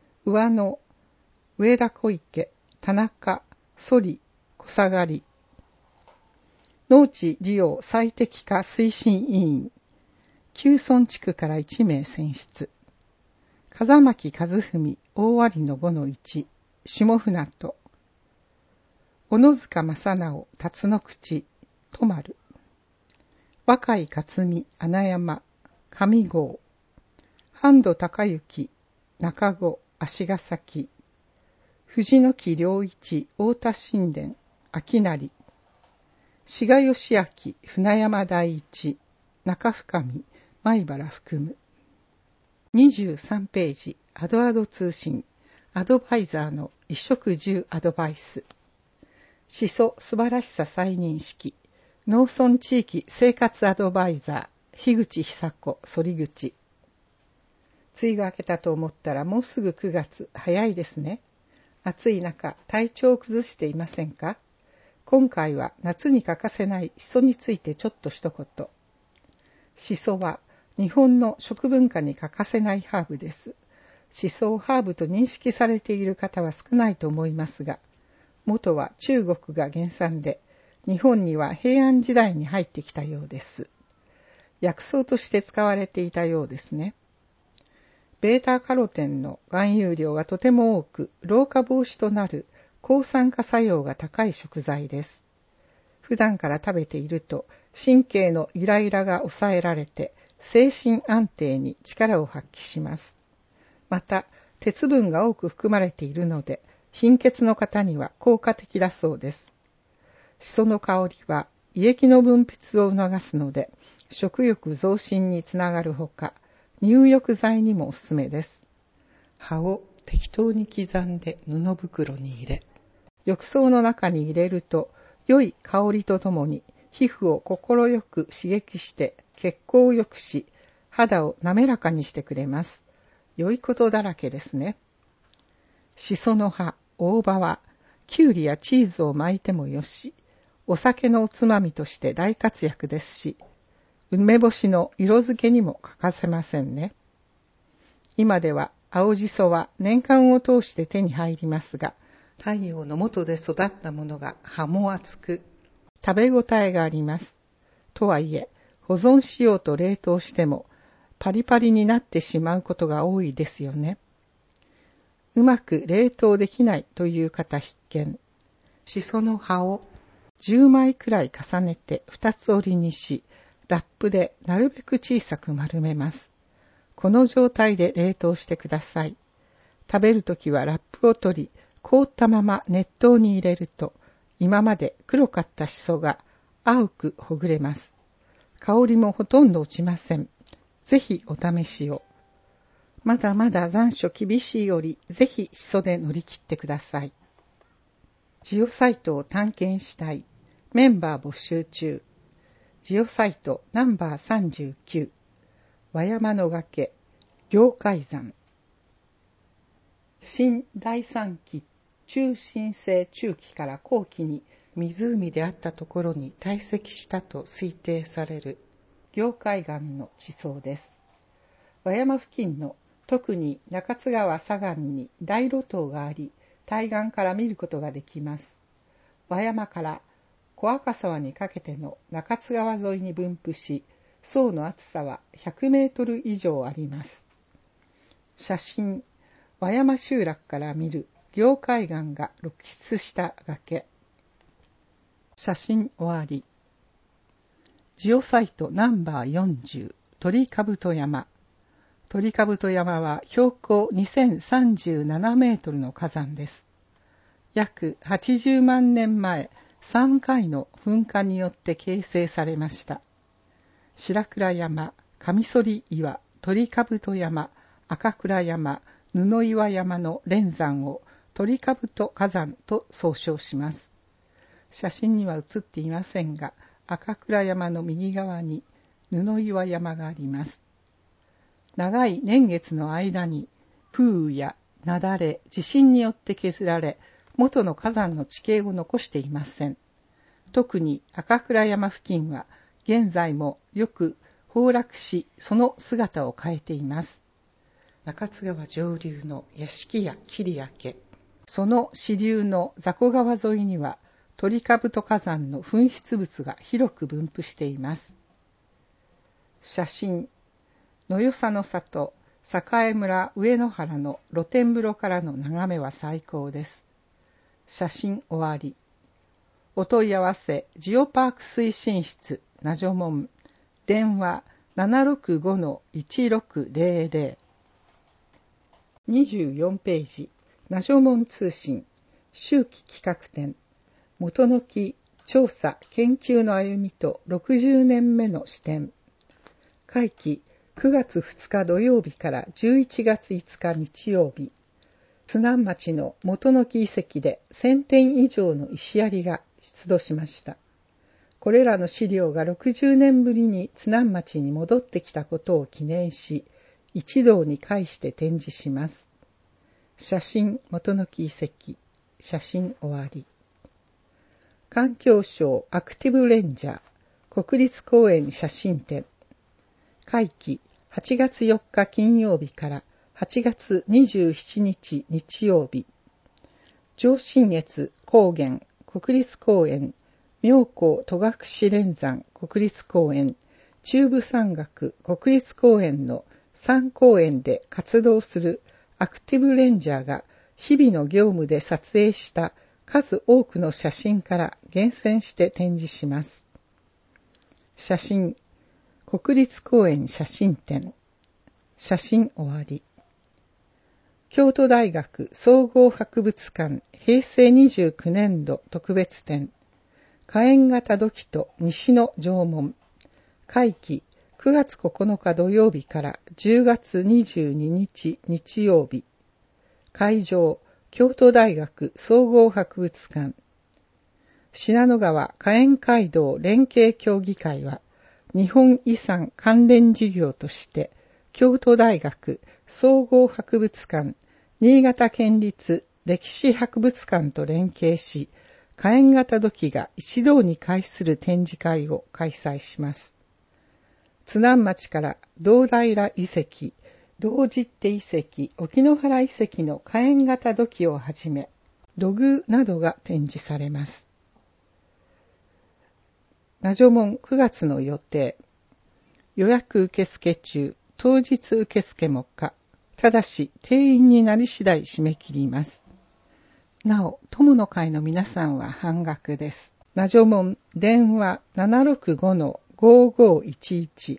上田小池、田中、反り、小下がり。農地利用最適化推進委員、旧村地区から1名選出。風巻和文、大割の5-1、下船渡。小野塚正直、辰野口、泊丸。若い克美、穴山、上郷。半渡隆之、中子、足ヶ崎。藤の木良一、太田神殿、秋成。志賀義明、船山第一、中深見、米原含む。23ページ、アドアド通信、アドバイザーの衣食住アドバイス。思想素晴らしさ再認識、農村地域生活アドバイザー、樋口久子、反口。梅雨が明けたと思ったらもうすぐ9月、早いですね。暑い中、体調を崩していませんか？今回は夏に欠かせないシソについてちょっと一言。シソは日本の食文化に欠かせないハーブです。シソをハーブと認識されている方は少ないと思いますが、元は中国が原産で、日本には平安時代に入ってきたようです。薬草として使われていたようですね。ベータカロテンの含有量がとても多く、老化防止となる抗酸化作用が高い食材です。普段から食べていると神経のイライラが抑えられて精神安定に力を発揮します。また鉄分が多く含まれているので貧血の方には効果的だそうです。シソの香りは胃液の分泌を促すので食欲増進につながるほか、入浴剤にもおすすめです。葉を適当に刻んで布袋に入れ、浴槽の中に入れると良い香りとともに皮膚を心よく刺激して血行を良くし、肌を滑らかにしてくれます。良いことだらけですね。シソの葉、大葉はキュウリやチーズを巻いてもよし、お酒のおつまみとして大活躍ですし、梅干しの色付けにも欠かせませんね。今では青じそは年間を通して手に入りますが、太陽の下で育ったものが葉も厚く、食べ応えがあります。とはいえ、保存しようと冷凍しても、パリパリになってしまうことが多いですよね。うまく冷凍できないという方必見。シソの葉を10枚くらい重ねて2つ折りにし、ラップでなるべく小さく丸めます。この状態で冷凍してください。食べるときはラップを取り、凍ったまま熱湯に入れると、今まで黒かったシソが青くほぐれます。香りもほとんど落ちません。ぜひお試しを。まだまだ残暑厳しいより、ぜひシソで乗り切ってください。ジオサイトを探検したい。メンバー募集中。ジオサイトナンバー39。和山の崖、行海山。新第3期中新世中期から後期に湖であったところに堆積したと推定される行海岸の地層です。和山付近の特に中津川左岸に大露頭があり、対岸から見ることができます。和山から小赤沢にかけての中津川沿いに分布し、層の厚さは100メートル以上あります。写真、和山集落から見る行海岸が露出した崖。写真終わり。ジオサイトナンバー40、鳥兜山。鳥兜山は標高2037メートルの火山です。約80万年前、3回の噴火によって形成されました。白倉山、上反岩、鳥兜山、赤倉山、布岩山の連山を鳥兜火山と総称します。写真には写っていませんが、赤倉山の右側に布岩山があります。長い年月の間に風雨や雪崩、地震によって削られ、元の火山の地形を残していません。特に赤倉山付近は現在もよく崩落し、その姿を変えています。 中津川上流の屋敷や切明、その支流の雑魚川沿いには鳥兜火山の噴出物が広く分布しています。写真、野与佐の里、栄村上野原の露天風呂からの眺めは最高です。写真終わり。お問い合わせ、ジオパーク推進室、ナジョモン、電話 765-1600。24ページ、ナジョモン通信、秋季企画展、元の木調査研究の歩みと60年目の視点。会期9月2日土曜日から11月5日日曜日。津南町の元の木遺跡で1000点以上の石槍が出土しました。これらの資料が60年ぶりに津南町に戻ってきたことを記念し、一堂に会して展示します。写真元の木遺跡。写真終わり。環境省アクティブレンジャー国立公園写真展。会期8月4日金曜日から8月27日日曜日。上信越高原国立公園、妙高戸隠連山国立公園、中部山岳国立公園の3公園で活動するアクティブレンジャーが日々の業務で撮影した数多くの写真から厳選して展示します。写真、国立公園写真展。写真終わり。京都大学総合博物館平成29年度特別展。火焔型土器と西の縄文。会期9月9日土曜日から10月22日日曜日。会場、京都大学総合博物館。信濃川火焔街道連携協議会は、日本遺産関連事業として、京都大学総合博物館、新潟県立歴史博物館と連携し、火焔型土器が一堂に会する展示会を開催します。津南町から堂平遺跡、道実手遺跡、沖ノ原遺跡の火焔型土器をはじめ、土偶などが展示されます。ナジョモン9月の予定。予約受付中、当日受付も可。ただし、定員になり次第締め切ります。なお、友の会の皆さんは半額です。ナジョモン電話 765-5511。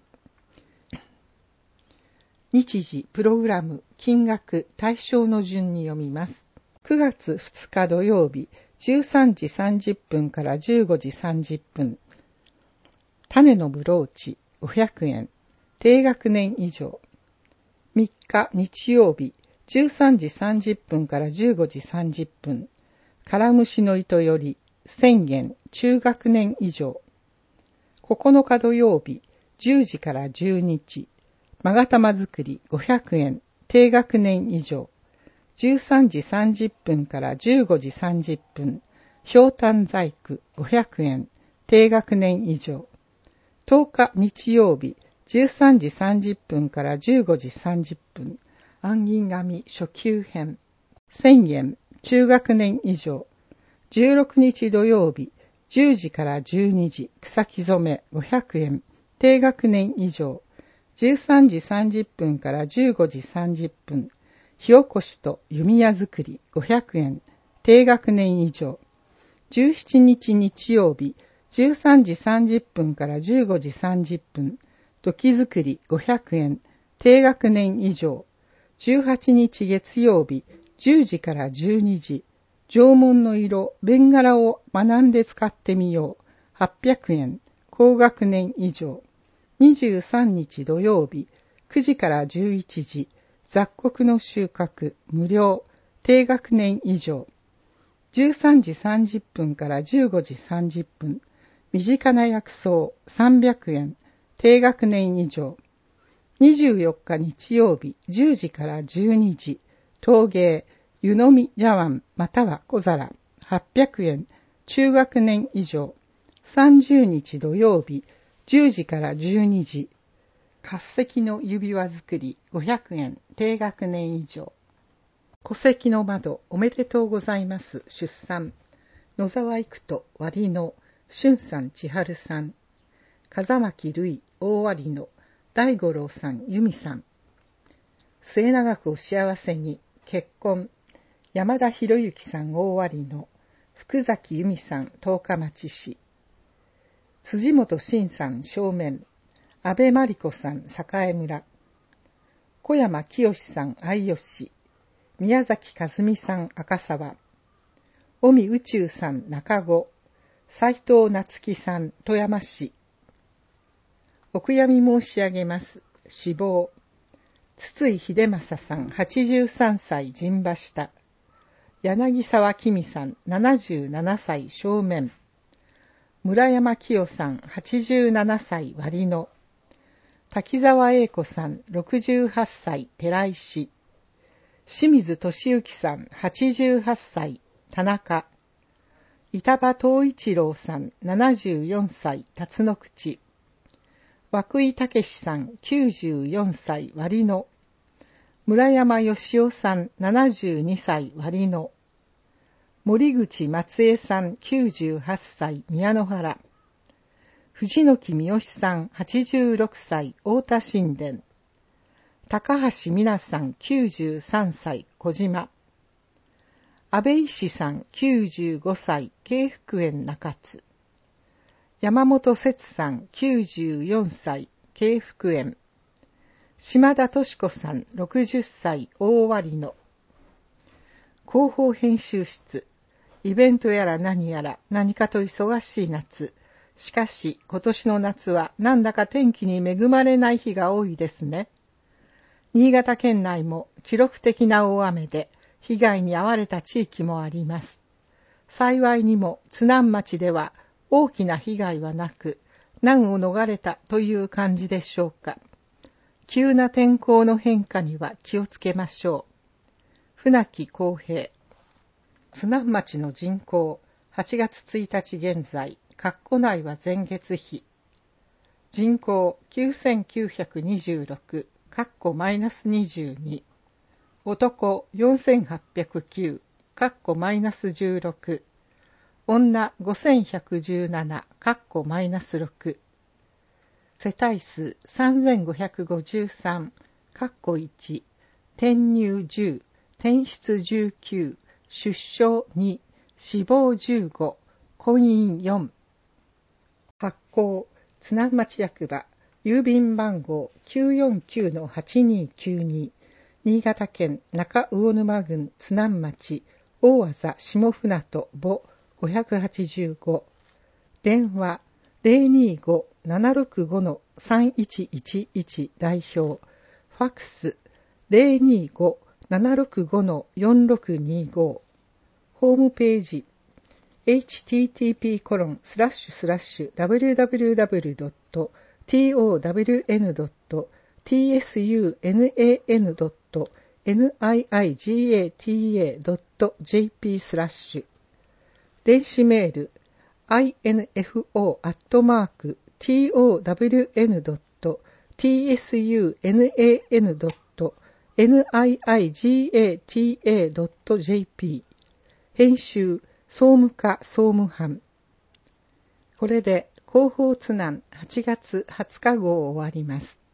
日時、プログラム、金額、対象の順に読みます。9月2日土曜日、13時30分から15時30分。種のブローチ、500円。低学年以上。3日日曜日、13時30分から15時30分。カラムシの糸より、1000円。中学年以上。9日土曜日、10時から12時。勾玉作り500円、低学年以上。13時30分から15時30分。ひょうたん細工500円、低学年以上。10日日曜日、13時30分から15時30分。暗銀紙初級編。1000円、中学年以上。16日土曜日、10時から12時。草木染め500円、低学年以上。13時30分から15時30分。火起こしと弓矢作り500円。低学年以上。17日日曜日。13時30分から15時30分。土器作り500円。低学年以上。18日月曜日。10時から12時。縄文の色、弁柄を学んで使ってみよう。800円。高学年以上。23日土曜日、9時から11時、雑穀の収穫、無料、低学年以上。13時30分から15時30分、身近な薬草、300円、低学年以上。24日日曜日、10時から12時、陶芸、湯飲み茶碗または小皿、800円、中学年以上。30日土曜日、10時から12時、 褐石の指輪作り500円、低学年以上。戸籍の窓、おめでとうございます。出産。野沢育人、割の、俊さん、千春さん。風巻るい、大割の、大五郎さん、由美さん。末永くお幸せに、結婚。山田博之さん、大割の、福崎由美さん、十日町市。辻本慎さん、正面。安倍真理子さん、栄村。小山清さん、愛吉。宮崎和美さん、赤沢。尾身宇宙さん、中子。斉藤夏樹さん、富山市。お悔やみ申し上げます。死亡。筒井秀正さん、83歳、陣馬下。柳沢紀美さん、77歳、正面。村山清さん、87歳、割野。滝沢英子さん、68歳、寺石。清水俊之さん、88歳、田中。板場東一郎さん、74歳、辰野口。涌井武さん、94歳、割野。村山義夫さん、72歳、割野。森口松江さん、98歳、宮野原。藤野木三好さん、86歳、太田新田。高橋美奈さん、93歳、小島。安倍石さん、95歳、京福園中津。山本節さん、94歳、京福園。島田敏子さん、60歳、大割野。広報編集室。イベントやら何やら何かと忙しい夏。しかし今年の夏はなんだか天気に恵まれない日が多いですね。新潟県内も記録的な大雨で被害に遭われた地域もあります。幸いにも津南町では大きな被害はなく難を逃れたという感じでしょうか。急な天候の変化には気をつけましょう。船木公平。津南町の人口8月1日現在、括弧内は前月比。人口9926、括弧マイナス22。男4809、括弧マイナス16。女5117、括弧マイナス6。世帯数3553、括弧1。転入10、転出19、出生2、死亡15、婚姻4。発行、津南町役場、郵便番号 949-8292、新潟県中魚沼郡津南町、大字下船渡母585、電話 025-765-3111 代表、ファクス 025-765-4625、ホームページhttp://www.town.niigata.jp/ 電子メール info@town.niigata.jp 編集総務課総務班。これで広報津南8月20日号を終わります。